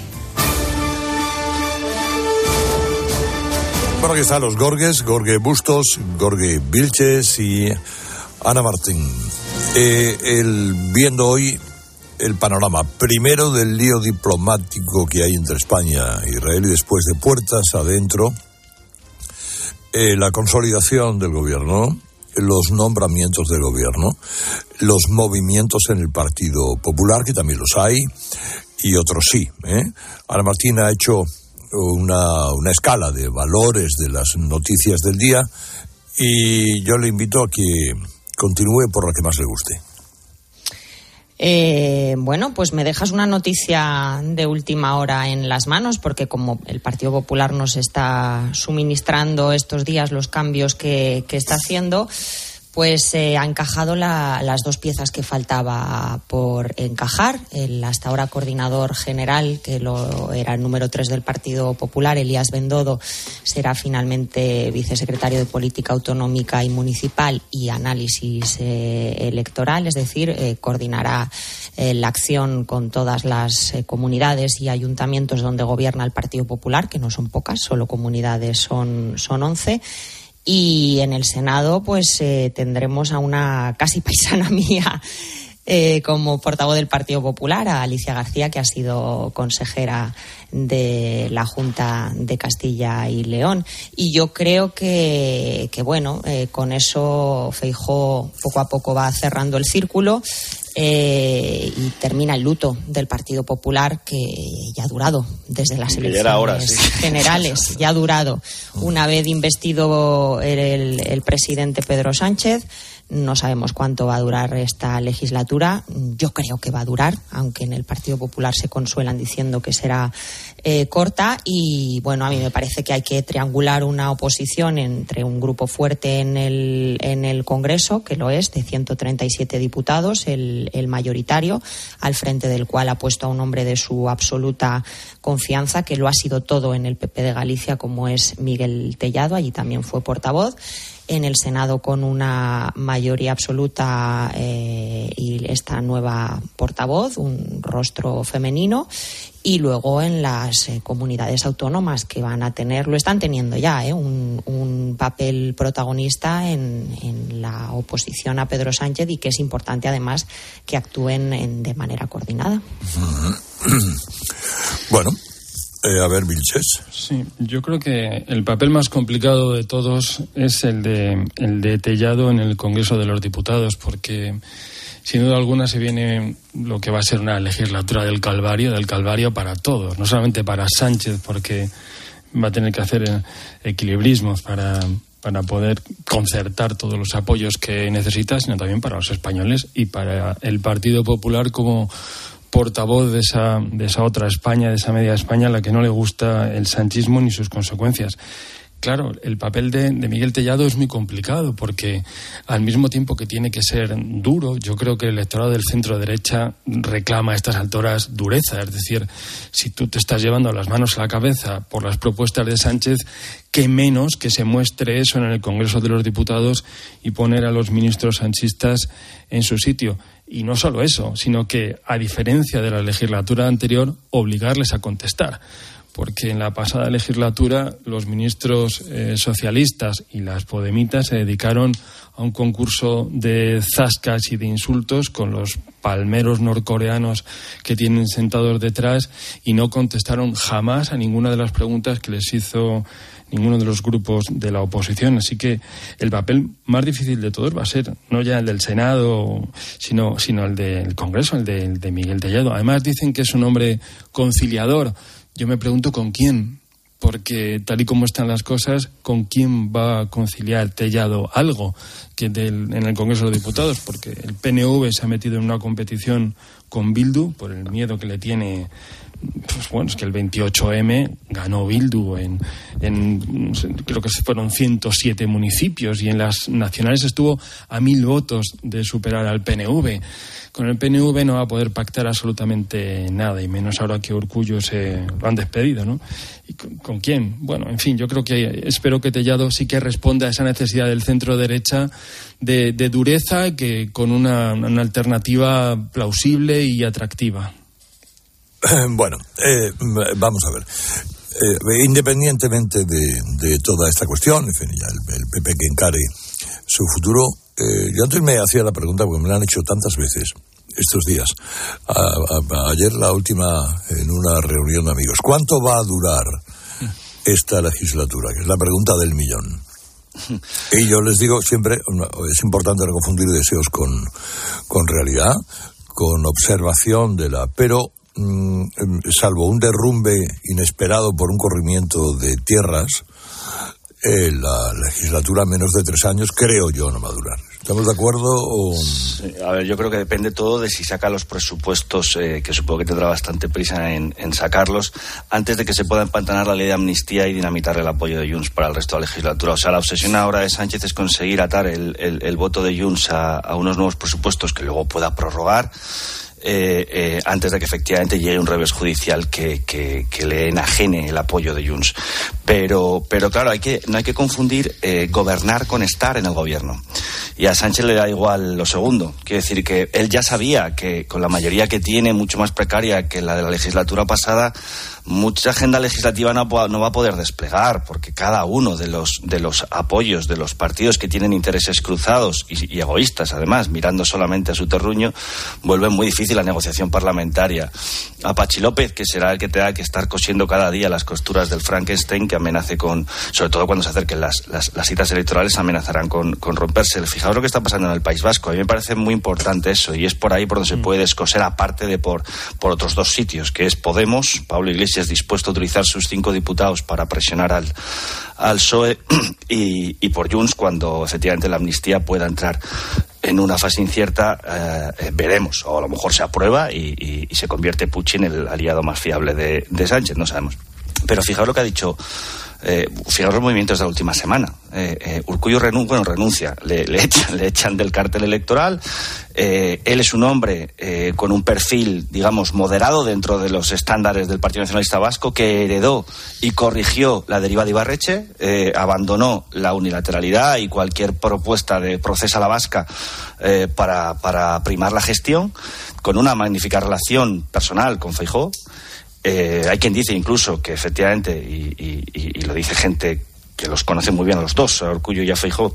Bueno, aquí están los Gorges, Gorge Bustos, Gorge Vilches y Ana Martín. Eh, el, viendo hoy el panorama, primero del lío diplomático que hay entre España e Israel y después de puertas adentro, eh, la consolidación del gobierno, los nombramientos del gobierno, los movimientos en el Partido Popular, que también los hay, y otros sí. ¿eh? Ana Martín ha hecho una, una escala de valores de las noticias del día y yo le invito a que continúe por la que más le guste. Eh, bueno, pues me dejas una noticia de última hora en las manos, porque como el Partido Popular nos está suministrando estos días los cambios que, que está haciendo, pues eh, ha encajado la, las dos piezas que faltaba por encajar. El hasta ahora coordinador general, que lo era el número tres del Partido Popular, Elías Bendodo, será finalmente vicesecretario de Política Autonómica y Municipal y Análisis eh, Electoral, es decir, eh, coordinará eh, la acción con todas las eh, comunidades y ayuntamientos donde gobierna el Partido Popular, que no son pocas, solo comunidades son, son once. Y en el Senado pues eh, tendremos a una casi paisana mía, eh, como portavoz del Partido Popular, a Alicia García, que ha sido consejera de la Junta de Castilla y León. Y yo creo que, que bueno, eh, con eso Feijóo poco a poco va cerrando el círculo. Eh, y termina el luto del Partido Popular, que ya ha durado desde las que elecciones hora, sí. generales, ya ha durado. Una vez investido el, el presidente Pedro Sánchez, no sabemos cuánto va a durar esta legislatura. Yo creo que va a durar, aunque en el Partido Popular se consuelan diciendo que será eh, corta. Y bueno, a mí me parece que hay que triangular una oposición entre un grupo fuerte en el, en el Congreso, que lo es, de ciento treinta y siete diputados, el, el mayoritario, al frente del cual ha puesto a un hombre de su absoluta confianza, que lo ha sido todo en el P P de Galicia, como es Miguel Tellado. Allí también fue portavoz. En el Senado con una mayoría absoluta eh, y esta nueva portavoz, un rostro femenino. Y luego en las eh, comunidades autónomas, que van a tener, lo están teniendo ya, eh, un, un papel protagonista en, en la oposición a Pedro Sánchez, y que es importante además que actúen en, de manera coordinada. Bueno. Eh, a ver, Vilches. Sí, yo creo que el papel más complicado de todos es el de el de Tellado en el Congreso de los Diputados, porque sin duda alguna se viene lo que va a ser una legislatura del calvario, del calvario para todos, no solamente para Sánchez, porque va a tener que hacer equilibrismos para, para poder concertar todos los apoyos que necesita, sino también para los españoles y para el Partido Popular como portavoz de esa, de esa otra España, de esa media España a la que no le gusta el sanchismo ni sus consecuencias. Claro, el papel de, de Miguel Tellado es muy complicado, porque al mismo tiempo que tiene que ser duro, yo creo que el electorado del centro-derecha reclama a estas alturas dureza. Es decir, si tú te estás llevando las manos a la cabeza por las propuestas de Sánchez, qué menos que se muestre eso en el Congreso de los Diputados y poner a los ministros sanchistas en su sitio. Y no solo eso, sino que, a diferencia de la legislatura anterior, obligarles a contestar. Porque en la pasada legislatura los ministros eh, socialistas y las podemitas se dedicaron a un concurso de zascas y de insultos con los palmeros norcoreanos que tienen sentados detrás, y no contestaron jamás a ninguna de las preguntas que les hizo ninguno de los grupos de la oposición. Así que el papel más difícil de todos va a ser no ya el del Senado, sino, sino el del Congreso, el de, el de Miguel Tellado. Además dicen que es un hombre conciliador. Yo me pregunto con quién, porque tal y como están las cosas, ¿con quién va a conciliar Tellado algo que del, en el Congreso de los Diputados? Porque el P N V se ha metido en una competición con Bildu por el miedo que le tiene. Pues bueno, es que el veintiocho eme ganó Bildu en, en creo que fueron ciento siete municipios, y en las nacionales estuvo a mil votos de superar al P N V. Con el P N V no va a poder pactar absolutamente nada, y menos ahora que Urkullu se lo han despedido, ¿no? ¿Y con, con quién? Bueno, en fin, yo creo que espero que Tellado sí que responda a esa necesidad del centro derecha de, de dureza, que con una, una alternativa plausible y atractiva. Bueno, eh, vamos a ver. Eh, independientemente de, de toda esta cuestión, en fin, ya el, el P P que encare su futuro, eh, yo antes me hacía la pregunta, porque me la han hecho tantas veces estos días. A, a, ayer la última en una reunión de amigos. ¿Cuánto va a durar esta legislatura? Que es la pregunta del millón. Y yo les digo siempre, es importante no confundir deseos con, con realidad, con observación de la... Pero... salvo un derrumbe inesperado por un corrimiento de tierras, eh, la legislatura menos de tres años, creo yo, no va a durar. ¿Estamos de acuerdo? O... Sí, a ver, yo creo que depende todo de si saca los presupuestos, eh, que supongo que tendrá bastante prisa en, en sacarlos, antes de que se pueda empantanar la ley de amnistía y dinamitar el apoyo de Junts para el resto de la legislatura. O sea, la obsesión ahora de Sánchez es conseguir atar el, el, el voto de Junts a, a unos nuevos presupuestos que luego pueda prorrogar, Eh, eh, antes de que efectivamente llegue un revés judicial que, que, que le enajene el apoyo de Junts. Pero, pero claro, hay que, no hay que confundir eh, gobernar con estar en el gobierno. Y a Sánchez le da igual lo segundo. Quiere decir que él ya sabía que con la mayoría que tiene, mucho más precaria que la de la legislatura pasada, mucha agenda legislativa no, no va a poder desplegar, porque cada uno de los, de los apoyos de los partidos que tienen intereses cruzados y, y egoístas, además, mirando solamente a su terruño, vuelve muy difícil la negociación parlamentaria. A Pachi López, que será el que tenga que estar cosiendo cada día las costuras del Frankenstein, que amenace con, sobre todo cuando se acerquen las, las, las citas electorales, amenazarán con, con romperse. Fijaos lo que está pasando en el País Vasco. A mí me parece muy importante eso, y es por ahí por donde se puede descoser, aparte de por, por otros dos sitios, que es Podemos, Pablo Iglesias dispuesto a utilizar sus cinco diputados para presionar al, al P S O E, y, y por Junts, cuando efectivamente la amnistía pueda entrar en una fase incierta, eh, veremos, o a lo mejor se aprueba y, y, y se convierte Puig en el aliado más fiable de, de Sánchez, no sabemos. Pero fijaos lo que ha dicho, eh, fijaos los movimientos de la última semana. Eh, eh, Urkullu renun- bueno, renuncia, le, le, echan, le echan del cartel electoral. Eh, él es un hombre eh, con un perfil, digamos, moderado dentro de los estándares del Partido Nacionalista Vasco, que heredó y corrigió la deriva de Ibarretxe, eh, abandonó la unilateralidad y cualquier propuesta de procesa a la vasca eh, para, para primar la gestión, con una magnífica relación personal con Feijóo. Eh, hay quien dice incluso que efectivamente, y, y, y lo dice gente que los conoce muy bien a los dos, a Urkullu y a Feijóo,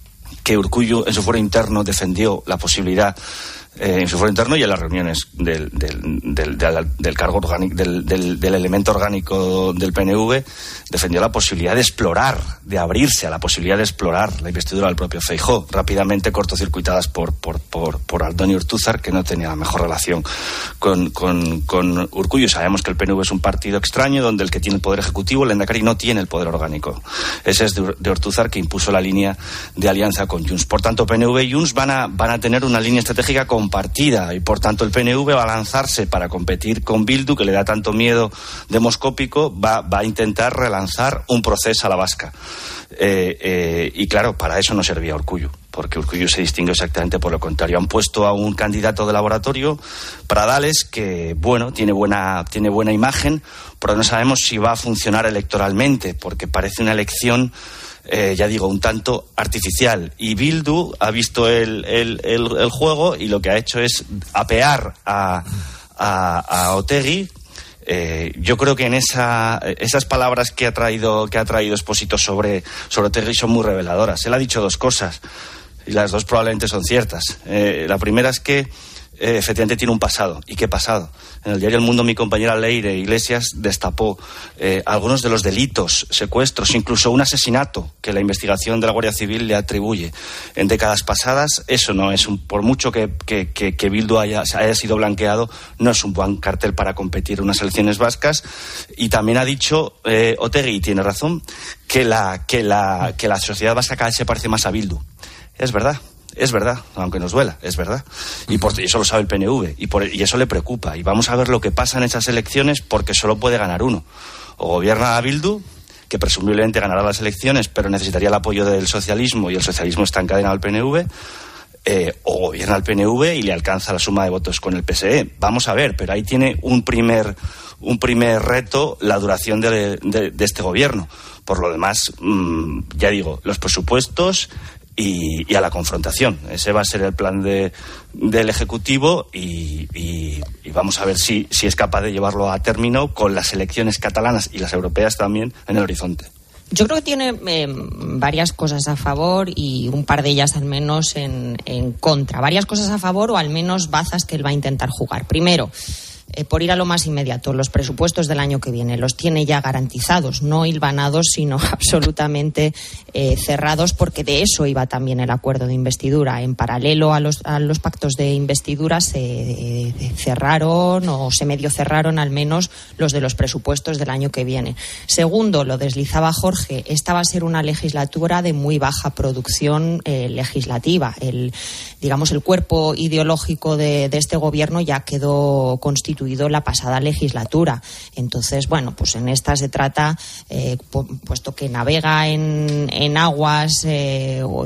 que Urkullu en su fuero interno defendió la posibilidad, eh, en su fuero interno y en las reuniones del, del, del, del, del cargo orgánico, del, del, del elemento orgánico del P N V, defendió la posibilidad de explorar, de abrirse a la posibilidad de explorar la investidura del propio Feijóo, rápidamente cortocircuitadas por, por, por, por Aldoni Ortúzar, que no tenía la mejor relación con, con, con Urkullu. Sabemos que el P N V es un partido extraño, donde el que tiene el poder ejecutivo, el Lehendakari, no tiene el poder orgánico. Ese es de, de Ortúzar, que impuso la línea de alianza con Junts. Por tanto, P N V y Junts van a, van a tener una línea estratégica compartida, y por tanto el P N V va a lanzarse para competir con Bildu, que le da tanto miedo demoscópico, va, va a intentar relanzar un proceso a la vasca. Eh, eh, y claro, para eso no servía Urkullu, porque Urkullu se distingue exactamente por lo contrario. Han puesto a un candidato de laboratorio, Pradales, que bueno, tiene buena, tiene buena imagen, pero no sabemos si va a funcionar electoralmente, porque parece una elección, eh, ya digo, un tanto artificial. Y Bildu ha visto el, el, el, el juego, y lo que ha hecho es apear a, a, a Otegi. Eh, yo creo que en esa, esas palabras que ha traído que ha traído Expósito sobre, sobre Otegi son muy reveladoras. Él ha dicho dos cosas, y las dos probablemente son ciertas. Eh, la primera es que eh, efectivamente tiene un pasado. ¿Y qué pasado? En el diario El Mundo, mi compañera Leire Iglesias destapó eh, algunos de los delitos, secuestros, incluso un asesinato que la investigación de la Guardia Civil le atribuye en décadas pasadas. Eso no es un, por mucho que, que, que, que Bildu haya, haya sido blanqueado, no es un buen cartel para competir en unas elecciones vascas. Y también ha dicho eh, Otegi, y tiene razón, que la, que, la, que la sociedad vasca cada vez se parece más a Bildu. Es verdad. Es verdad, aunque nos duela, es verdad. Y por, eso lo sabe el P N V, y, por, y eso le preocupa. Y vamos a ver lo que pasa en esas elecciones, porque solo puede ganar uno. O gobierna a Bildu, que presumiblemente ganará las elecciones, pero necesitaría el apoyo del socialismo, y el socialismo está encadenado al P N V, eh, o gobierna el P N V y le alcanza la suma de votos con el P S E. Vamos a ver, pero ahí tiene un primer, un primer reto la duración de, de, de este gobierno. Por lo demás, mmm, ya digo, los presupuestos Y, y a la confrontación. Ese va a ser el plan de, del Ejecutivo, y, y, y vamos a ver si, si es capaz de llevarlo a término con las elecciones catalanas y las europeas también en el horizonte. Yo creo que tiene eh, varias cosas a favor y un par de ellas al menos en, en contra. Varias cosas a favor, o al menos bazas que él va a intentar jugar. Primero, Eh, por ir a lo más inmediato, los presupuestos del año que viene los tiene ya garantizados, no hilvanados, sino absolutamente eh, cerrados, porque de eso iba también el acuerdo de investidura. En paralelo a los, a los pactos de investidura se eh, cerraron, o se medio cerraron al menos, los de los presupuestos del año que viene. Segundo, lo deslizaba Jorge, esta va a ser una legislatura de muy baja producción eh, legislativa. El, digamos, el cuerpo ideológico de, de este gobierno ya quedó constituido constituido la pasada legislatura. Entonces, bueno, pues en esta se trata, eh, puesto que navega en, en aguas eh, o,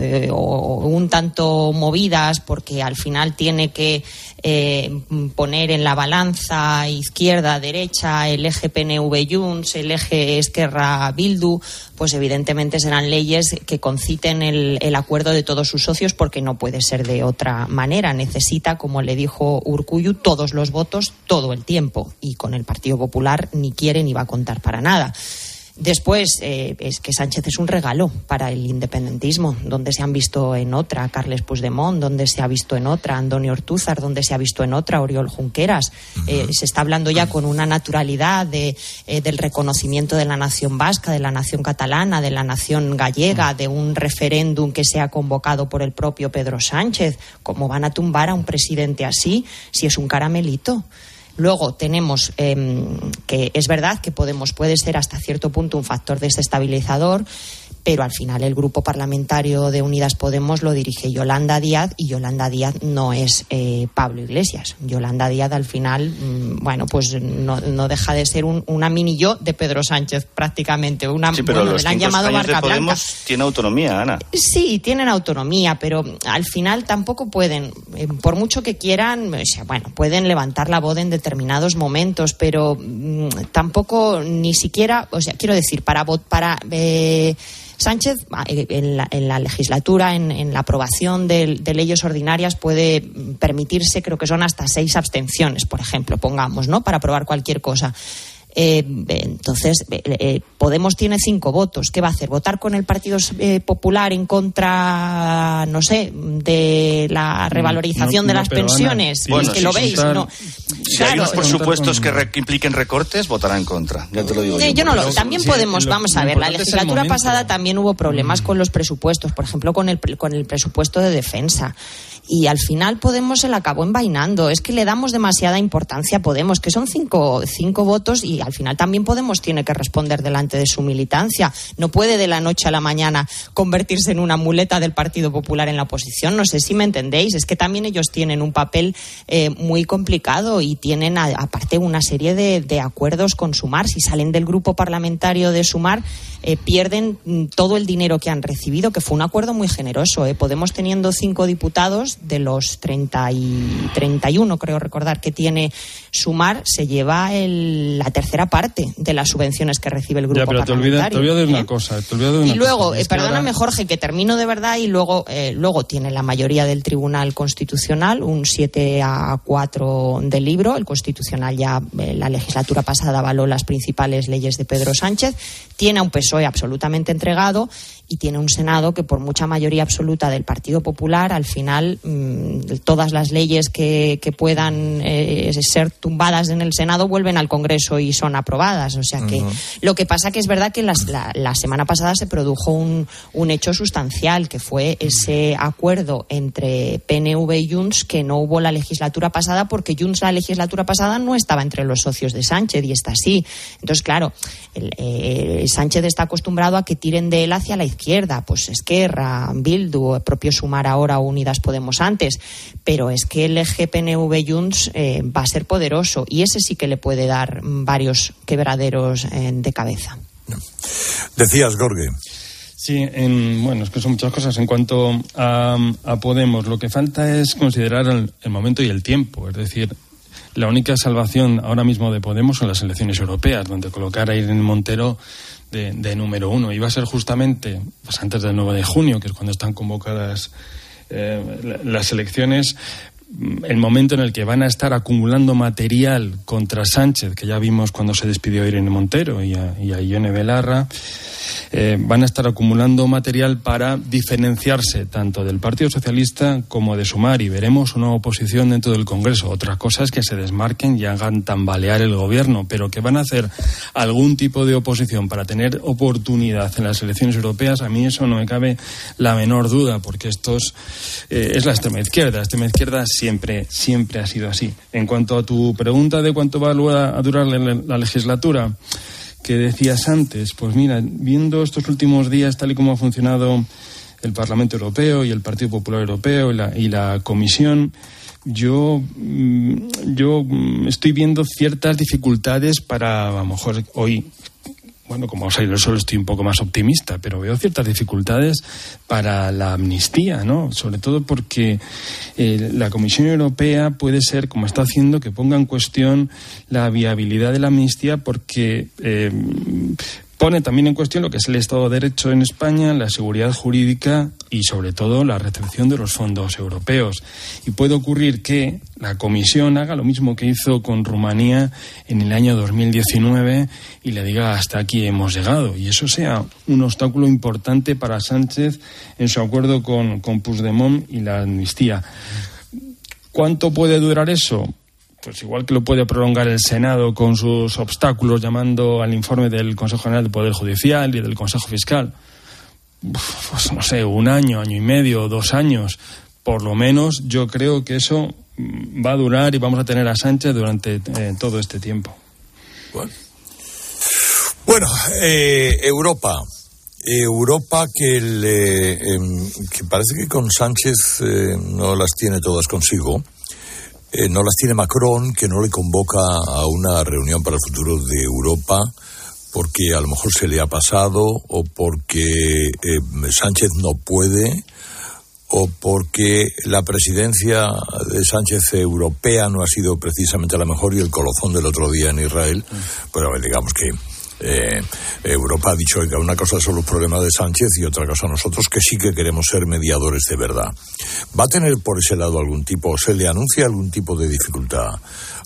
o un tanto movidas, porque al final tiene que eh, poner en la balanza izquierda, derecha, el eje P N V-Junts, el eje Esquerra-Bildu, pues evidentemente serán leyes que conciten el, el acuerdo de todos sus socios, porque no puede ser de otra manera. Necesita, como le dijo Urkullu, todos los votos todo el tiempo, y con el Partido Popular ni quiere ni va a contar para nada. Después, eh, es que Sánchez es un regalo para el independentismo, donde se han visto en otra Carles Puigdemont, donde se ha visto en otra Antonio Ortúzar, donde se ha visto en otra Oriol Junqueras. Eh, se está hablando ya con una naturalidad de, eh, del reconocimiento de la nación vasca, de la nación catalana, de la nación gallega, de un referéndum que se ha convocado por el propio Pedro Sánchez. ¿Cómo van a tumbar a un presidente así si es un caramelito? Luego tenemos eh, que es verdad que Podemos puede ser hasta cierto punto un factor desestabilizador, pero al final el grupo parlamentario de Unidas Podemos lo dirige Yolanda Díaz, y Yolanda Díaz no es eh, Pablo Iglesias. Yolanda Díaz al final, mmm, bueno, pues no, no deja de ser un, una mini yo de Pedro Sánchez prácticamente. Una, sí, pero bueno, los la han cinco llamado escaños de Barca Podemos Blanca. Tiene autonomía, Ana. Sí, tienen autonomía, pero al final tampoco pueden, eh, por mucho que quieran, o sea, bueno, pueden levantar la voz en determinados momentos, pero mmm, tampoco ni siquiera, o sea, quiero decir, para para eh, Sánchez, en la, en la legislatura, en, en la aprobación de, de leyes ordinarias, puede permitirse, creo que son hasta seis abstenciones, por ejemplo, pongamos, ¿no?, para aprobar cualquier cosa. Eh, entonces, eh, Podemos tiene cinco votos. ¿Qué va a hacer? ¿Votar con el Partido eh, Popular en contra, no sé, de la revalorización no, no, de las pensiones? Ana, bueno, es que si lo veis, contar, ¿no? Si claro, hay unos presupuestos con... que, re, que impliquen recortes, votará en contra. Ya te lo digo. Eh, yo, yo no lo. También sí, podemos, lo, vamos a ver, la legislatura pasada también hubo problemas mm. con los presupuestos, por ejemplo, con el, con el presupuesto de defensa. Y al final Podemos se la acabó envainando. Es que le damos demasiada importancia a Podemos, que son cinco, cinco votos, y al final también Podemos tiene que responder delante de su militancia. No puede de la noche a la mañana convertirse en una muleta del Partido Popular en la oposición. No sé si me entendéis. Es que también ellos tienen un papel eh, muy complicado, y tienen a, aparte una serie de, de acuerdos con Sumar. Si salen del grupo parlamentario de Sumar, eh, pierden todo el dinero que han recibido, que fue un acuerdo muy generoso. Eh. Podemos, teniendo cinco diputados de los treinta y, treinta y uno, creo recordar, que tiene Sumar, se lleva el, la tercera parte de las subvenciones que recibe el grupo ya, pero parlamentario. Te olvidas de una ¿eh? cosa. Te olvidas de una y luego, cosa. Eh, perdóname, ahora... Jorge, que termino de verdad, y luego, eh, luego tiene la mayoría del Tribunal Constitucional, un siete a cuatro del libro. El Constitucional ya, eh, la legislatura pasada, avaló las principales leyes de Pedro Sánchez. Tiene a un P S O E absolutamente entregado, y tiene un Senado que, por mucha mayoría absoluta del Partido Popular, al final mmm, todas las leyes que, que puedan eh, ser tumbadas en el Senado vuelven al Congreso y son aprobadas. O sea que uh-huh. Lo que pasa que es verdad que las, la, la semana pasada se produjo un, un hecho sustancial, que fue ese acuerdo entre P N V y Junts, que no hubo la legislatura pasada, porque Junts la legislatura pasada no estaba entre los socios de Sánchez, y está así. Entonces, claro, el, eh, Sánchez está acostumbrado a que tiren de él hacia la izquierda, pues Esquerra, Bildu, el propio Sumar ahora, Unidas Podemos antes, pero es que el eje P N V Junts eh, va a ser poderoso, y ese sí que le puede dar varios quebraderos eh, de cabeza. Decías, Jorge. Sí, en, bueno, es que son muchas cosas. En cuanto a, a Podemos, lo que falta es considerar el, el momento y el tiempo. Es decir, la única salvación ahora mismo de Podemos son las elecciones europeas, donde colocar a Irene Montero de, de número uno. Y va a ser justamente pues antes del nueve de junio, que es cuando están convocadas eh, las elecciones, el momento en el que van a estar acumulando material contra Sánchez, que ya vimos cuando se despidió a Irene Montero y a, y a Ione Belarra. Eh, van a estar acumulando material para diferenciarse tanto del Partido Socialista como de Sumar, y veremos una oposición dentro del Congreso. Otra cosa es que se desmarquen y hagan tambalear el gobierno, pero que van a hacer algún tipo de oposición para tener oportunidad en las elecciones europeas, a mí eso no me cabe la menor duda, porque estos eh, es la extrema izquierda. La extrema izquierda siempre, siempre ha sido así. En cuanto a tu pregunta de cuánto va a durar la, la legislatura que decías antes, pues mira, viendo estos últimos días tal y como ha funcionado el Parlamento Europeo y el Partido Popular Europeo y la, y la Comisión, yo, yo estoy viendo ciertas dificultades para, a lo mejor hoy, bueno, como os salido el sol estoy un poco más optimista, pero veo ciertas dificultades para la amnistía, ¿no? Sobre todo porque eh, la Comisión Europea puede ser, como está haciendo, que ponga en cuestión la viabilidad de la amnistía porque eh, pone también en cuestión lo que es el Estado de Derecho en España, la seguridad jurídica y, sobre todo, la recepción de los fondos europeos. Y puede ocurrir que la Comisión haga lo mismo que hizo con Rumanía en el año dos mil diecinueve y le diga hasta aquí hemos llegado. Y eso sea un obstáculo importante para Sánchez en su acuerdo con, con Puigdemont y la amnistía. ¿Cuánto puede durar eso? Pues igual que lo puede prolongar el Senado con sus obstáculos llamando al informe del Consejo General del Poder Judicial y del Consejo Fiscal. Pues no sé, un año, año y medio, dos años. Por lo menos yo creo que eso va a durar y vamos a tener a Sánchez durante eh, todo este tiempo. Bueno, bueno eh, Europa. Europa que, le, eh, que parece que con Sánchez eh, no las tiene todas consigo. Eh, no las tiene Macron, que no le convoca a una reunión para el futuro de Europa porque a lo mejor se le ha pasado o porque eh, Sánchez no puede o porque la presidencia de Sánchez europea no ha sido precisamente la mejor y el colofón del otro día en Israel. Pero digamos que Eh, Europa ha dicho que una cosa son los problemas de Sánchez y otra cosa nosotros que sí que queremos ser mediadores de verdad. ¿Va a tener por ese lado algún tipo, se le anuncia algún tipo de dificultad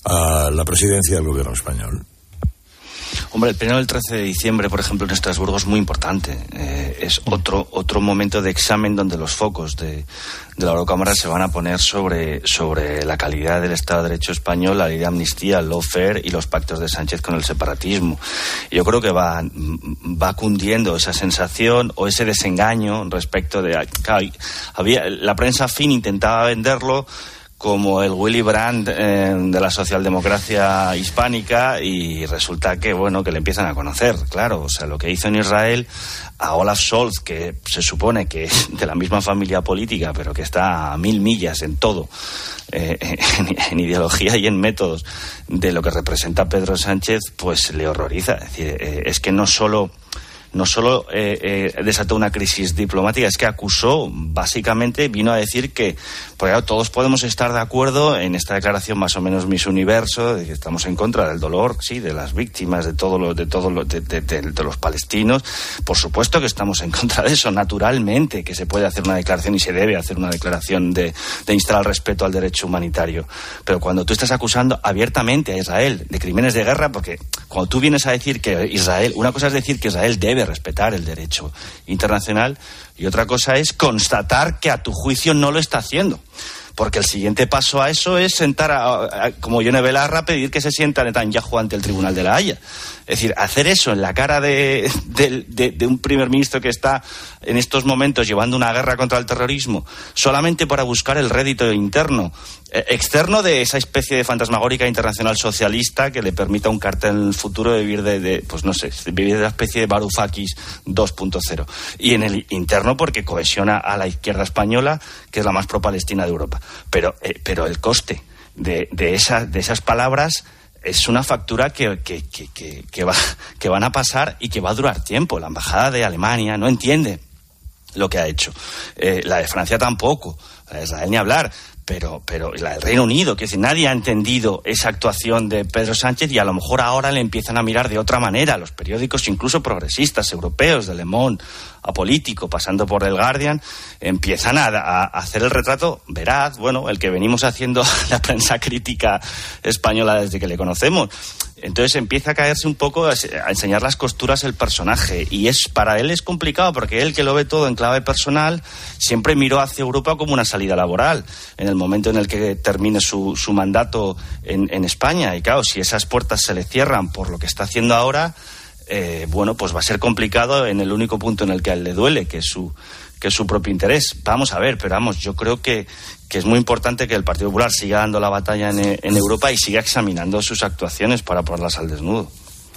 a la presidencia del gobierno español? Hombre, el pleno del trece de diciembre, por ejemplo, en Estrasburgo es muy importante. Eh, es otro otro momento de examen donde los focos de, de la Eurocámara se van a poner sobre, sobre la calidad del Estado de Derecho español, la ley de amnistía, el lawfare y los pactos de Sánchez con el separatismo. Yo creo que va, va cundiendo esa sensación o ese desengaño respecto de... Claro, había, la prensa fin intentaba venderlo como el Willy Brandt eh, de la socialdemocracia hispánica y resulta que, bueno, que le empiezan a conocer, claro. O sea, lo que hizo en Israel a Olaf Scholz, que se supone que es de la misma familia política, pero que está a mil millas en todo, eh, en, en ideología y en métodos, de lo que representa Pedro Sánchez, pues le horroriza. Es decir, eh, es que no solo... no solo eh, eh, desató una crisis diplomática, es que acusó, básicamente vino a decir que, porque claro, todos podemos estar de acuerdo en esta declaración más o menos Miss Universo, de que estamos en contra del dolor, sí, de las víctimas, de todo lo, de todo lo, de, de, de, de los palestinos. Por supuesto que estamos en contra de eso, naturalmente, que se puede hacer una declaración y se debe hacer una declaración de, de instar al respeto al derecho humanitario. Pero cuando tú estás acusando abiertamente a Israel de crímenes de guerra, porque cuando tú vienes a decir que Israel, una cosa es decir que Israel debe respetar el derecho internacional y otra cosa es constatar que a tu juicio no lo está haciendo. Porque el siguiente paso a eso es sentar, a, a, como Yone Belarra, pedir que se sienta Netanyahu ante el Tribunal de la Haya. Es decir, hacer eso en la cara de, de, de, de un primer ministro que está en estos momentos llevando una guerra contra el terrorismo, solamente para buscar el rédito interno, eh, externo de esa especie de fantasmagórica internacional socialista que le permita a un cartel en el futuro de vivir de, de pues no sé, vivir de la especie de Varoufakis dos punto cero. Y en el interno porque cohesiona a la izquierda española, que es la más pro-palestina de Europa. Pero, eh, pero el coste de, de, esa, de esas palabras es una factura que, que, que, que, que, va, que van a pasar y que va a durar tiempo. La embajada de Alemania no entiende lo que ha hecho. Eh, la de Francia tampoco. La de Israel ni hablar. Pero, pero la del Reino Unido, que es decir, nadie ha entendido esa actuación de Pedro Sánchez y a lo mejor ahora le empiezan a mirar de otra manera. Los periódicos, incluso progresistas europeos, de Le Monde, a Político, pasando por El Guardian, empiezan a, a hacer el retrato veraz, bueno, el que venimos haciendo la prensa crítica española desde que le conocemos. Entonces empieza a caerse un poco, a enseñar las costuras el personaje. Y es para él es complicado, porque él, que lo ve todo en clave personal, siempre miró hacia Europa como una salida laboral, en el momento en el que termine su, su mandato en, en España. Y claro, si esas puertas se le cierran por lo que está haciendo ahora, eh, bueno, pues va a ser complicado en el único punto en el que a él le duele, que es su, que es su propio interés. Vamos a ver, pero vamos, yo creo que que es muy importante que el Partido Popular siga dando la batalla en, en Europa y siga examinando sus actuaciones para ponerlas al desnudo.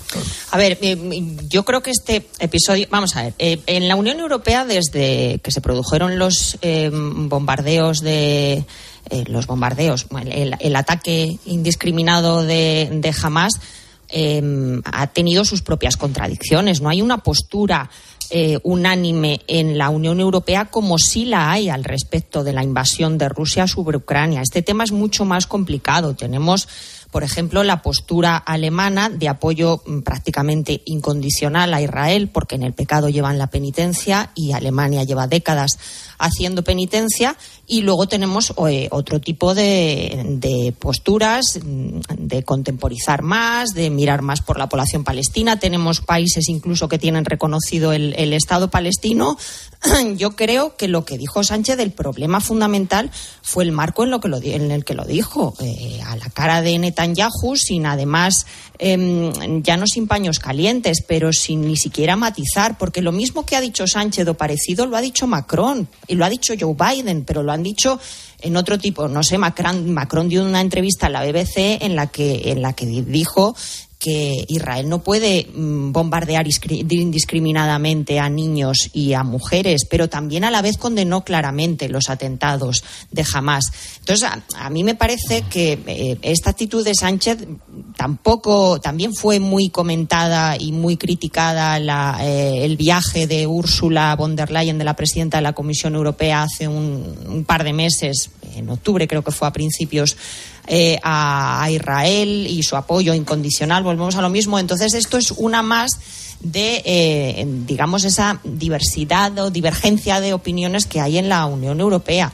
A ver, eh, yo creo que este episodio... Vamos a ver, eh, en la Unión Europea, desde que se produjeron los eh, bombardeos de eh, los bombardeos, el, el, el ataque indiscriminado de, de Hamás eh, ha tenido sus propias contradicciones. No hay una postura eh, unánime en la Unión Europea como sí la hay al respecto de la invasión de Rusia sobre Ucrania. Este tema es mucho más complicado. Tenemos, por ejemplo, la postura alemana de apoyo prácticamente incondicional a Israel, porque en el pecado llevan la penitencia y Alemania lleva décadas haciendo penitencia. Y luego tenemos eh, otro tipo de, de posturas, de contemporizar más, de mirar más por la población palestina. Tenemos países incluso que tienen reconocido el, el Estado palestino. Yo creo que lo que dijo Sánchez, el problema fundamental fue el marco en, lo que lo, en el que lo dijo, eh, a la cara de Netanyahu, sin además, eh, ya no sin paños calientes, pero sin ni siquiera matizar, porque lo mismo que ha dicho Sánchez o parecido lo ha dicho Macron y lo ha dicho Joe Biden, pero lo han dicho en otro tipo, no sé, Macron, Macron dio una entrevista a la B B C en la que, en la que dijo que Israel no puede bombardear indiscriminadamente a niños y a mujeres, pero también a la vez condenó claramente los atentados de Hamás. Entonces, a, a mí me parece que eh, esta actitud de Sánchez tampoco, también fue muy comentada y muy criticada la, eh, el viaje de Ursula von der Leyen, de la presidenta de la Comisión Europea, hace un, un par de meses, en octubre creo que fue a principios, Eh, a, a Israel y su apoyo incondicional. Volvemos a lo mismo. Entonces, esto es una más de, eh, digamos, esa diversidad o divergencia de opiniones que hay en la Unión Europea.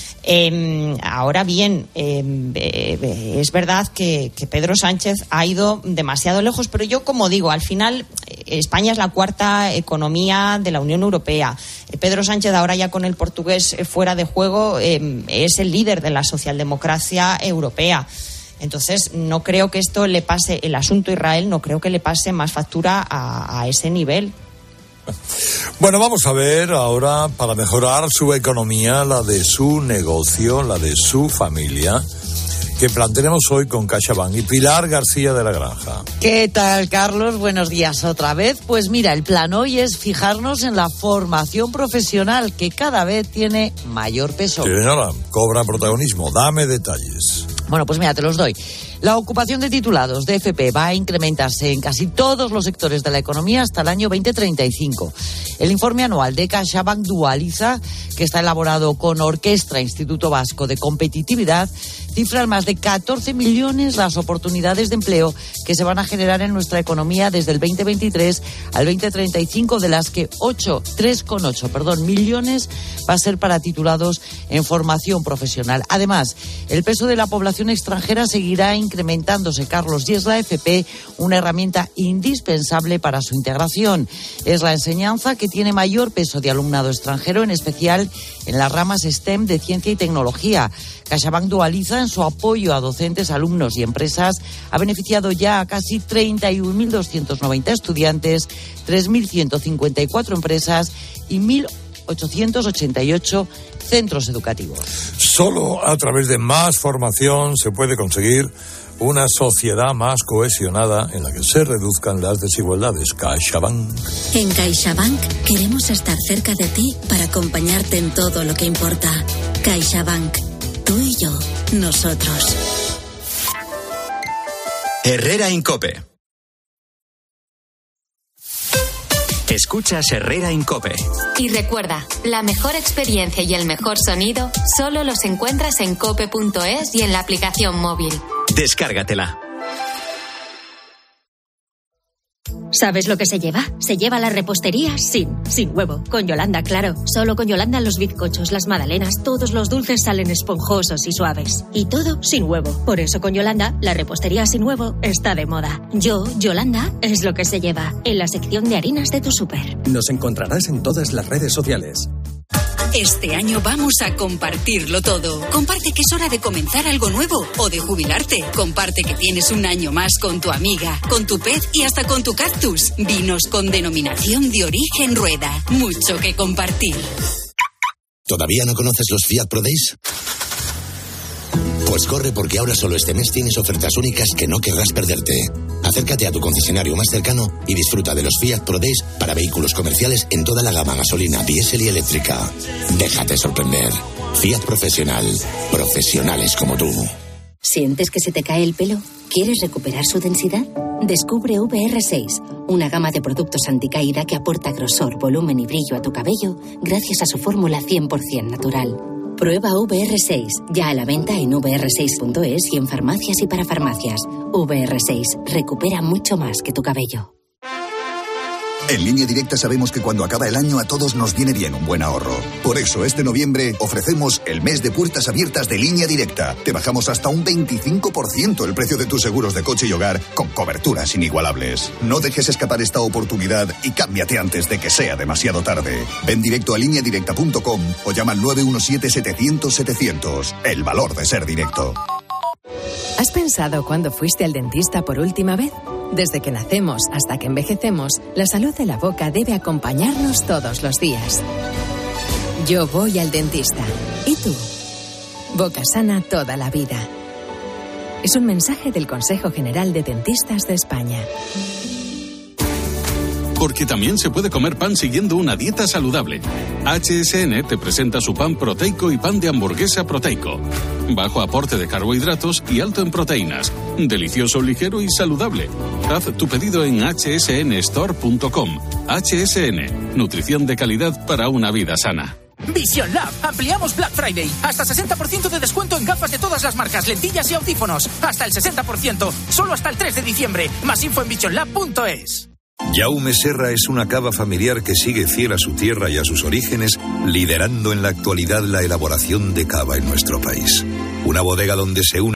Eh, ahora bien, eh, eh, es verdad que, que Pedro Sánchez ha ido demasiado lejos, pero yo, como digo, al final España es la cuarta economía de la Unión Europea. Eh, Pedro Sánchez, ahora ya con el portugués fuera de juego, eh, es el líder de la socialdemocracia europea. Entonces, no creo que esto le pase, el asunto Israel, no creo que le pase más factura a, a ese nivel. Bueno, vamos a ver ahora, para mejorar su economía, la de su negocio, la de su familia, que plantearemos hoy con CaixaBank y Pilar García de la Granja. ¿Qué tal, Carlos? Buenos días otra vez. Pues mira, el plan hoy es fijarnos en la formación profesional, que cada vez tiene mayor peso. Sí, señora, cobra protagonismo. Dame detalles. Bueno, pues mira, te los doy. La ocupación de titulados de F P va a incrementarse en casi todos los sectores de la economía hasta el año veinte treinta y cinco. El informe anual de CaixaBank Dualiza, que está elaborado con Orquestra Instituto Vasco de Competitividad, cifra en más de catorce millones las oportunidades de empleo que se van a generar en nuestra economía desde el veinte veintitrés al veinte treinta y cinco, de las que ocho, tres coma ocho, perdón, millones va a ser para titulados en formación profesional. Además, el peso de la población extranjera seguirá incrementándose, Carlos, y es la F P una herramienta indispensable para su integración. Es la enseñanza que tiene mayor peso de alumnado extranjero, en especial en las ramas STEM de ciencia y tecnología. CaixaBank Dualiza, en su apoyo a docentes, alumnos y empresas, ha beneficiado ya a casi treinta y un mil doscientos noventa estudiantes, tres mil ciento cincuenta y cuatro empresas y mil ochocientos ochenta y ocho centros educativos. Solo a través de más formación se puede conseguir una sociedad más cohesionada en la que se reduzcan las desigualdades. CaixaBank. En CaixaBank queremos estar cerca de ti para acompañarte en todo lo que importa. CaixaBank. Tú y yo, nosotros. Herrera Incope. Escuchas Herrera Incope. Y recuerda, la mejor experiencia y el mejor sonido solo los encuentras en cope punto es y en la aplicación móvil. Descárgatela. ¿Sabes lo que se lleva? Se lleva la repostería sin, sin huevo. Con Yolanda, claro. Solo con Yolanda los bizcochos, las magdalenas, todos los dulces salen esponjosos y suaves. Y todo sin huevo. Por eso con Yolanda, la repostería sin huevo está de moda. Yo, Yolanda, es lo que se lleva. En la sección de harinas de tu súper. Nos encontrarás en todas las redes sociales. Este año vamos a compartirlo todo. Comparte que es hora de comenzar algo nuevo o de jubilarte. Comparte que tienes un año más con tu amiga, con tu pez y hasta con tu cactus. Vinos con denominación de origen Rueda. Mucho que compartir. ¿Todavía no conoces los Fiat Pro Days? Pues corre, porque ahora solo este mes tienes ofertas únicas que no querrás perderte. Acércate a tu concesionario más cercano y disfruta de los Fiat Pro Days para vehículos comerciales en toda la gama gasolina, diésel y eléctrica. Déjate sorprender. Fiat Profesional. Profesionales como tú. ¿Sientes que se te cae el pelo? ¿Quieres recuperar su densidad? Descubre V R seis, una gama de productos anticaída que aporta grosor, volumen y brillo a tu cabello gracias a su fórmula cien por ciento natural. Prueba V R seis, ya a la venta en V R seis punto es y en farmacias y para farmacias. V R seis, recupera mucho más que tu cabello. En Línea Directa sabemos que cuando acaba el año a todos nos viene bien un buen ahorro. Por eso este noviembre ofrecemos el mes de puertas abiertas de Línea Directa. Te bajamos hasta un veinticinco por ciento el precio de tus seguros de coche y hogar con coberturas inigualables. No dejes escapar esta oportunidad y cámbiate antes de que sea demasiado tarde. Ven directo a línea directa punto com o llama al nueve uno siete, setecientos, setecientos. El valor de ser directo. ¿Has pensado cuándo fuiste al dentista por última vez? Desde que nacemos hasta que envejecemos, la salud de la boca debe acompañarnos todos los días. Yo voy al dentista. ¿Y tú? Boca sana toda la vida. Es un mensaje del Consejo General de Dentistas de España. Porque también se puede comer pan siguiendo una dieta saludable. H S N te presenta su pan proteico y pan de hamburguesa proteico. Bajo aporte de carbohidratos y alto en proteínas. Delicioso, ligero y saludable. Haz tu pedido en hache ese ene store punto com. H S N, nutrición de calidad para una vida sana. Vision Lab, ampliamos Black Friday. Hasta sesenta por ciento de descuento en gafas de todas las marcas, lentillas y audífonos. Hasta el sesenta por ciento, solo hasta el tres de diciembre. Más info en vision lab punto es. Jaume Serra es una cava familiar que sigue fiel a su tierra y a sus orígenes, liderando en la actualidad la elaboración de cava en nuestro país. Una bodega donde se une